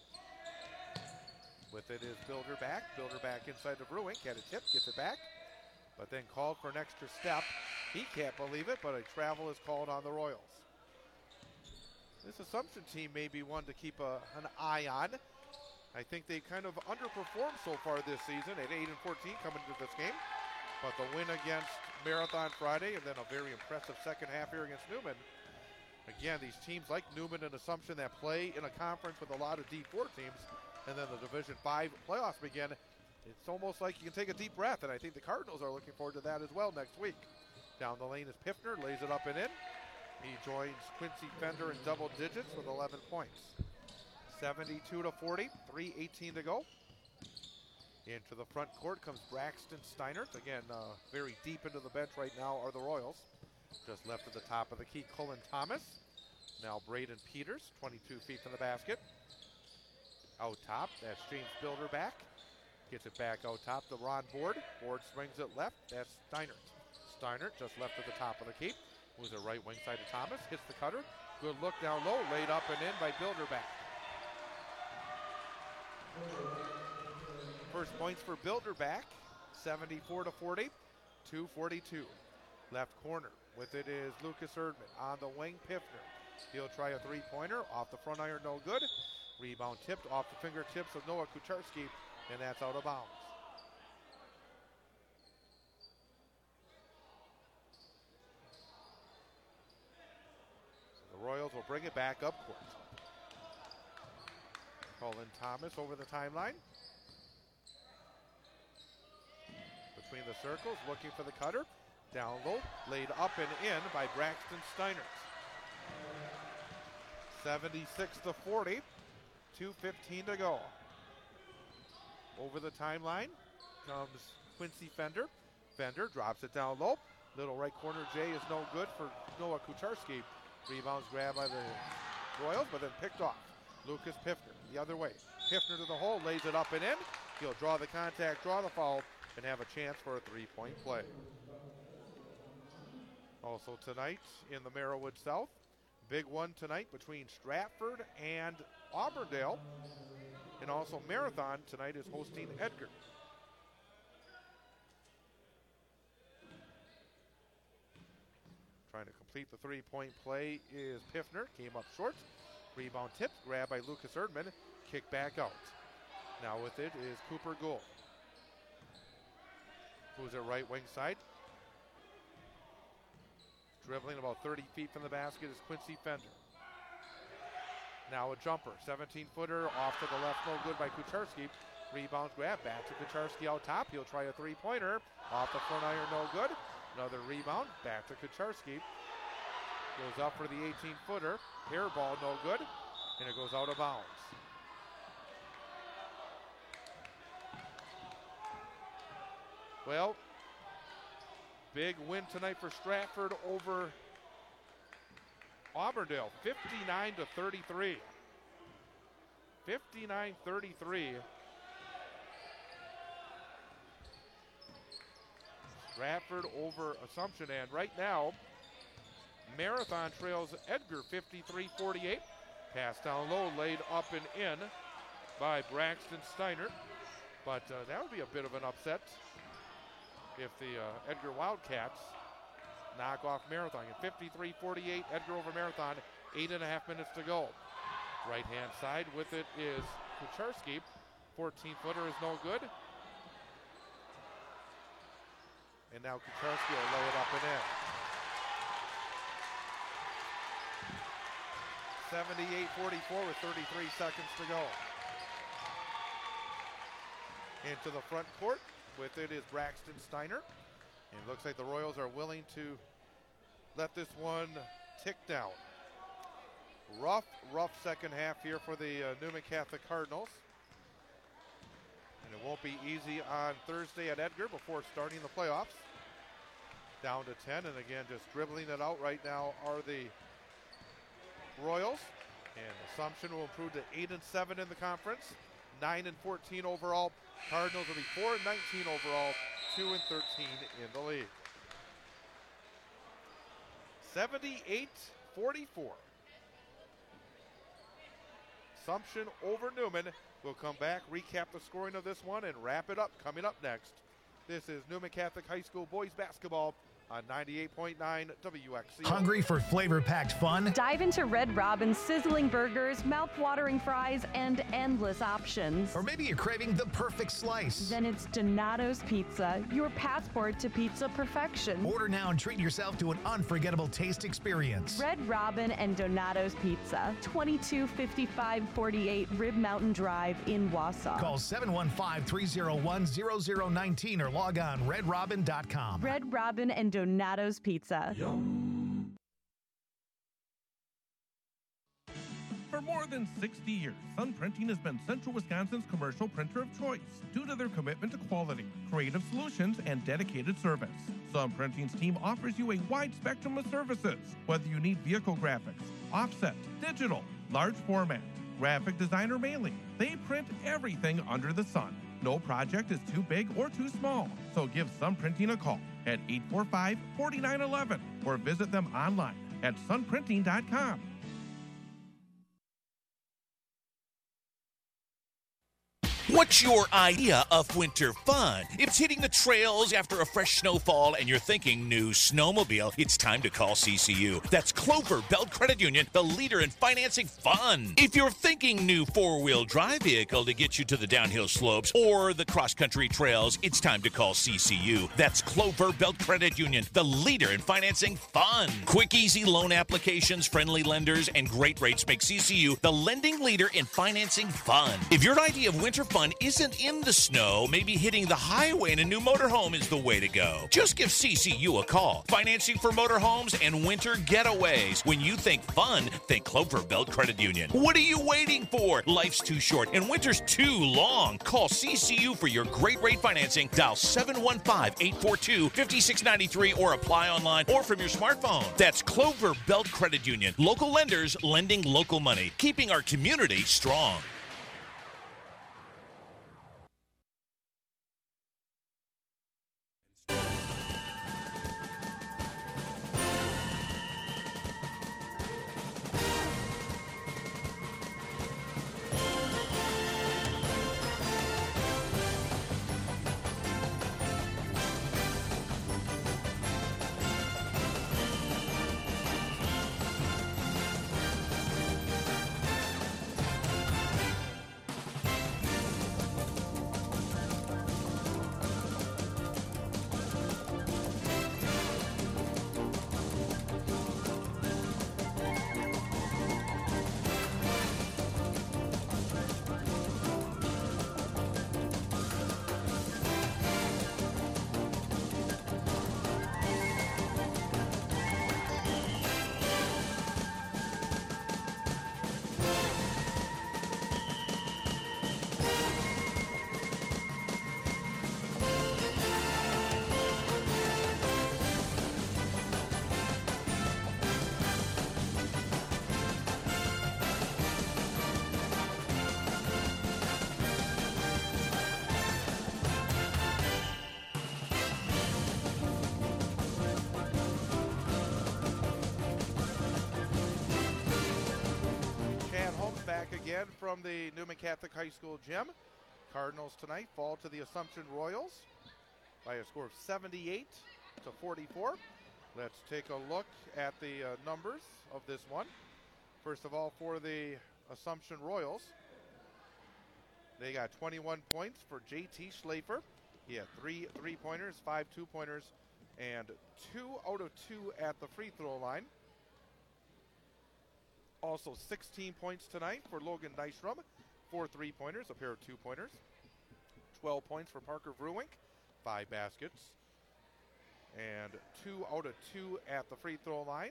With it is Builder back. Builder back inside the Brewing. Had a tip, gets it back. But then called for an extra step. He can't believe it, but a travel is called on the Royals. This Assumption team may be one to keep a, an eye on. I think they kind of underperformed so far this season at eight and fourteen coming into this game. But the win against Marathon Friday and then a very impressive second half here against Newman. again, these teams like Newman and Assumption that play in a conference with a lot of D four teams, and then the Division five playoffs begin, it's almost like you can take a deep breath, and I think the Cardinals are looking forward to that as well next week. Down the lane is Piffner, lays it up and in. He joins Quincy Fender in double digits with eleven points. seventy-two to forty, three eighteen to go. Into the front court comes Braxton Steinert. Again, uh, very deep into the bench right now are the Royals. Just left at the top of the key, Cullen Thomas. Now Braden Peters, twenty-two feet from the basket. Out top, that's James Bilderback. Gets it back out top to Ron Board. Board swings it left, that's Steinert. Steinert just left at the top of the key. Moves it right wing side to Thomas, hits the cutter. Good look down low, laid up and in by Bilderback. First points for Bilderback, seventy-four to forty, two forty-two. Left corner, with it is Lucas Erdman. On the wing, Piffner. He'll try a three-pointer, off the front iron, no good. Rebound tipped off the fingertips of Noah Kucharski, and that's out of bounds. So the Royals will bring it back up court. Colin Thomas over the timeline. Between the circles, looking for the cutter. Down low, laid up and in by Braxton Steinert. seventy-six to forty, two fifteen to go. Over the timeline comes Quincy Fender. Fender drops it down low. Little right corner J is no good for Noah Kucharski. Rebounds grabbed by the Royals, but then picked off. Lucas Piffner the other way. Piffner to the hole, lays it up and in. He'll draw the contact, draw the foul, and have a chance for a three-point play. Also tonight in the Merrillwood South, big one tonight between Stratford and Auburndale. And also Marathon tonight is hosting Edgar. Trying to complete the three-point play is Piffner. Came up short. Rebound tipped, grabbed by Lucas Erdman. Kick back out. Now with it is Cooper Gould. Who's at right wing side. Dribbling about thirty feet from the basket is Quincy Fender. Now a jumper, seventeen-footer off to the left, no good by Kucharski. Rebounds grab, back to Kucharski out top. He'll try a three-pointer. Off the front iron, no good. Another rebound, back to Kucharski. Goes up for the eighteen-footer. Hair ball, no good. And it goes out of bounds. Well, big win tonight for Stratford over Auburndale, fifty-nine to thirty-three. fifty-nine thirty-three. Stratford over Assumption, and right now, Marathon trails Edgar fifty-three forty-eight. Pass down low, laid up and in by Braxton Steinert. But uh, that would be a bit of an upset if the uh, Edgar Wildcats knock off Marathon. fifty-three forty-eight, Edgar over Marathon, eight and a half minutes to go. Right-hand side with it is Kucharski. fourteen-footer is no good. And now Kucharski will lay it up and in. seventy-eight forty-four with thirty-three seconds to go. Into the front court. With it is Braxton Steinert. And it looks like the Royals are willing to let this one tick down. Rough, rough second half here for the uh, Newman Catholic Cardinals. And it won't be easy on Thursday at Edgar before starting the playoffs. Down to ten, and again, just dribbling it out right now are the Royals. And Assumption will improve to eight and seven in the conference, nine and fourteen overall. Cardinals will be four and nineteen overall, two and thirteen in the league. seventy-eight forty-four. Assumption over Newman. We'll come back, recap the scoring of this one, and wrap it up coming up next. This is Newman Catholic High School boys basketball on ninety-eight point nine W X C O. Hungry for flavor-packed fun? Dive into Red Robin's sizzling burgers, mouth-watering fries, and endless options. Or maybe you're craving the perfect slice. Then it's Donato's Pizza, your passport to pizza perfection. Order now and treat yourself to an unforgettable taste experience. Red Robin and Donato's Pizza, twenty-two fifty-five forty-eight Rib Mountain Drive in Wausau. Call seven one five, three oh one, zero zero one nine or log on red robin dot com. Red Robin and Donato's Pizza. For more than sixty years, Sun Printing has been Central Wisconsin's commercial printer of choice due to their commitment to quality, creative solutions, and dedicated service. Sun Printing's team offers you a wide spectrum of services, whether you need vehicle graphics, offset, digital, large format, graphic designer mailing. They print everything under the sun. No project is too big or too small, so give Sun Printing a call at eight four five, four nine one one or visit them online at sun printing dot com. What's your idea of winter fun? If it's hitting the trails after a fresh snowfall and you're thinking new snowmobile, it's time to call C C U. That's Clover Belt Credit Union, the leader in financing fun. If you're thinking new four-wheel drive vehicle to get you to the downhill slopes or the cross-country trails, it's time to call C C U. That's Clover Belt Credit Union, the leader in financing fun. Quick, easy loan applications, friendly lenders, and great rates make C C U the lending leader in financing fun. If your idea of winter fun isn't in the snow, maybe hitting the highway in a new motorhome is the way to go. Just give C C U a call. Financing for motorhomes and winter getaways. When you think fun, think Clover Belt Credit Union. What are you waiting for? Life's too short and winter's too long. Call C C U for your great rate financing. Dial seven one five, eight four two, five six nine three or apply online or from your smartphone. That's Clover Belt Credit Union. Local lenders lending local money, keeping our community strong. Again from the Newman Catholic High School gym. Cardinals tonight fall to the Assumption Royals by a score of seventy-eight to forty-four. Let's take a look at the uh, numbers of this one. First of all, for the Assumption Royals, they got twenty-one points for J T Schlafer. He had three three-pointers, five two-pointers, and two out of two at the free throw line. Also sixteen points tonight for Logan Nystrom, four three-pointers, a pair of two-pointers. twelve points for Parker Vrewink, five baskets. And two out of two at the free throw line.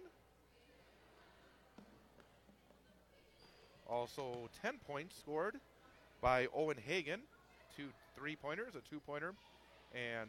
Also ten points scored by Owen Hagen, two three-pointers, a two-pointer, and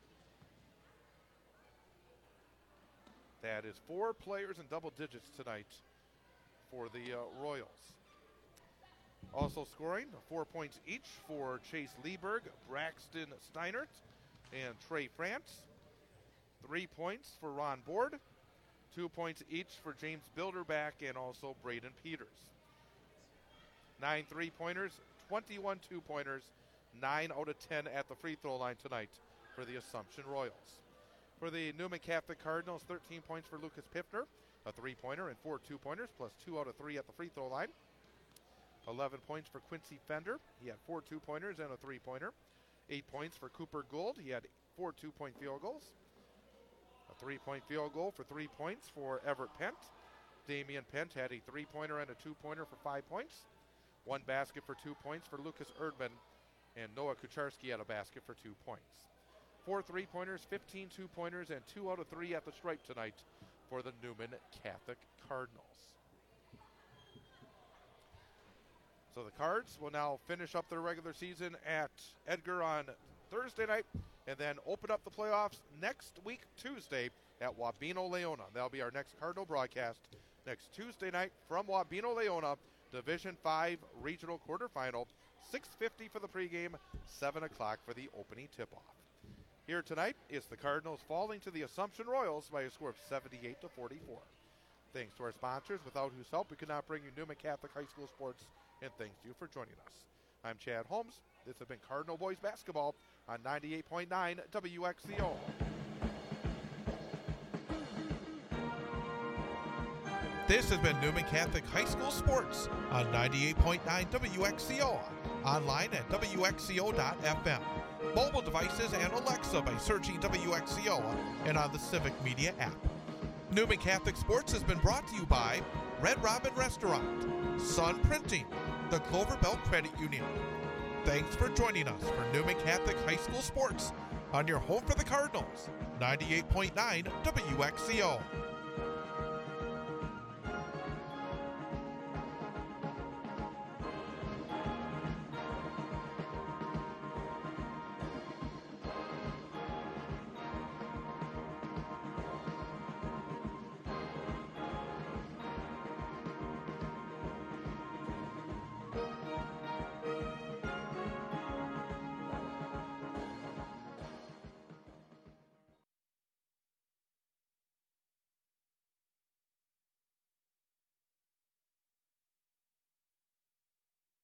that is four players in double digits tonight for the uh, Royals. Also scoring four points each for Chase Lieberg, Braxton Steinert, and Trey France. Three points for Ron Board. Two points each for James Bilderback and also Braden Peters. Nine three-pointers, twenty-one two-pointers, nine out of ten at the free throw line tonight for the Assumption Royals. For the Newman Catholic Cardinals, thirteen points for Lucas Piffner, a three-pointer and four two-pointers, plus two out of three at the free throw line. eleven points for Quincy Fender. He had four two-pointers and a three-pointer. Eight points for Cooper Gould. He had four two-point field goals. A three-point field goal for three points for Everett Pent. Damian Pent had a three-pointer and a two-pointer for five points. One basket for two points for Lucas Erdman. And Noah Kucharski had a basket for two points. Four three-pointers, fifteen two-pointers, and two out of three at the stripe tonight for the Newman Catholic Cardinals. So the Cards will now finish up their regular season at Edgar on Thursday night and then open up the playoffs next week, Tuesday, at Wabeno Leona. That'll be our next Cardinal broadcast next Tuesday night from Wabeno Leona, Division five Regional Quarterfinal, six fifty for the pregame, seven o'clock for the opening tip-off. Here tonight is the Cardinals falling to the Assumption Royals by a score of seventy-eight to forty-four. Thanks to our sponsors, without whose help we could not bring you Newman Catholic High School sports, and thanks to you for joining us. I'm Chad Holmes. This has been Cardinal Boys Basketball on ninety-eight point nine W X C O. This has been Newman Catholic High School Sports on ninety-eight point nine W X C O. Online at W X C O dot F M. Mobile devices and Alexa by searching W X C O and on the Civic Media app. Newman Catholic Sports has been brought to you by Red Robin Restaurant, Sun Printing, the Clover Belt Credit Union. Thanks for joining us for Newman Catholic High School Sports on your home for the Cardinals, ninety-eight point nine W X C O.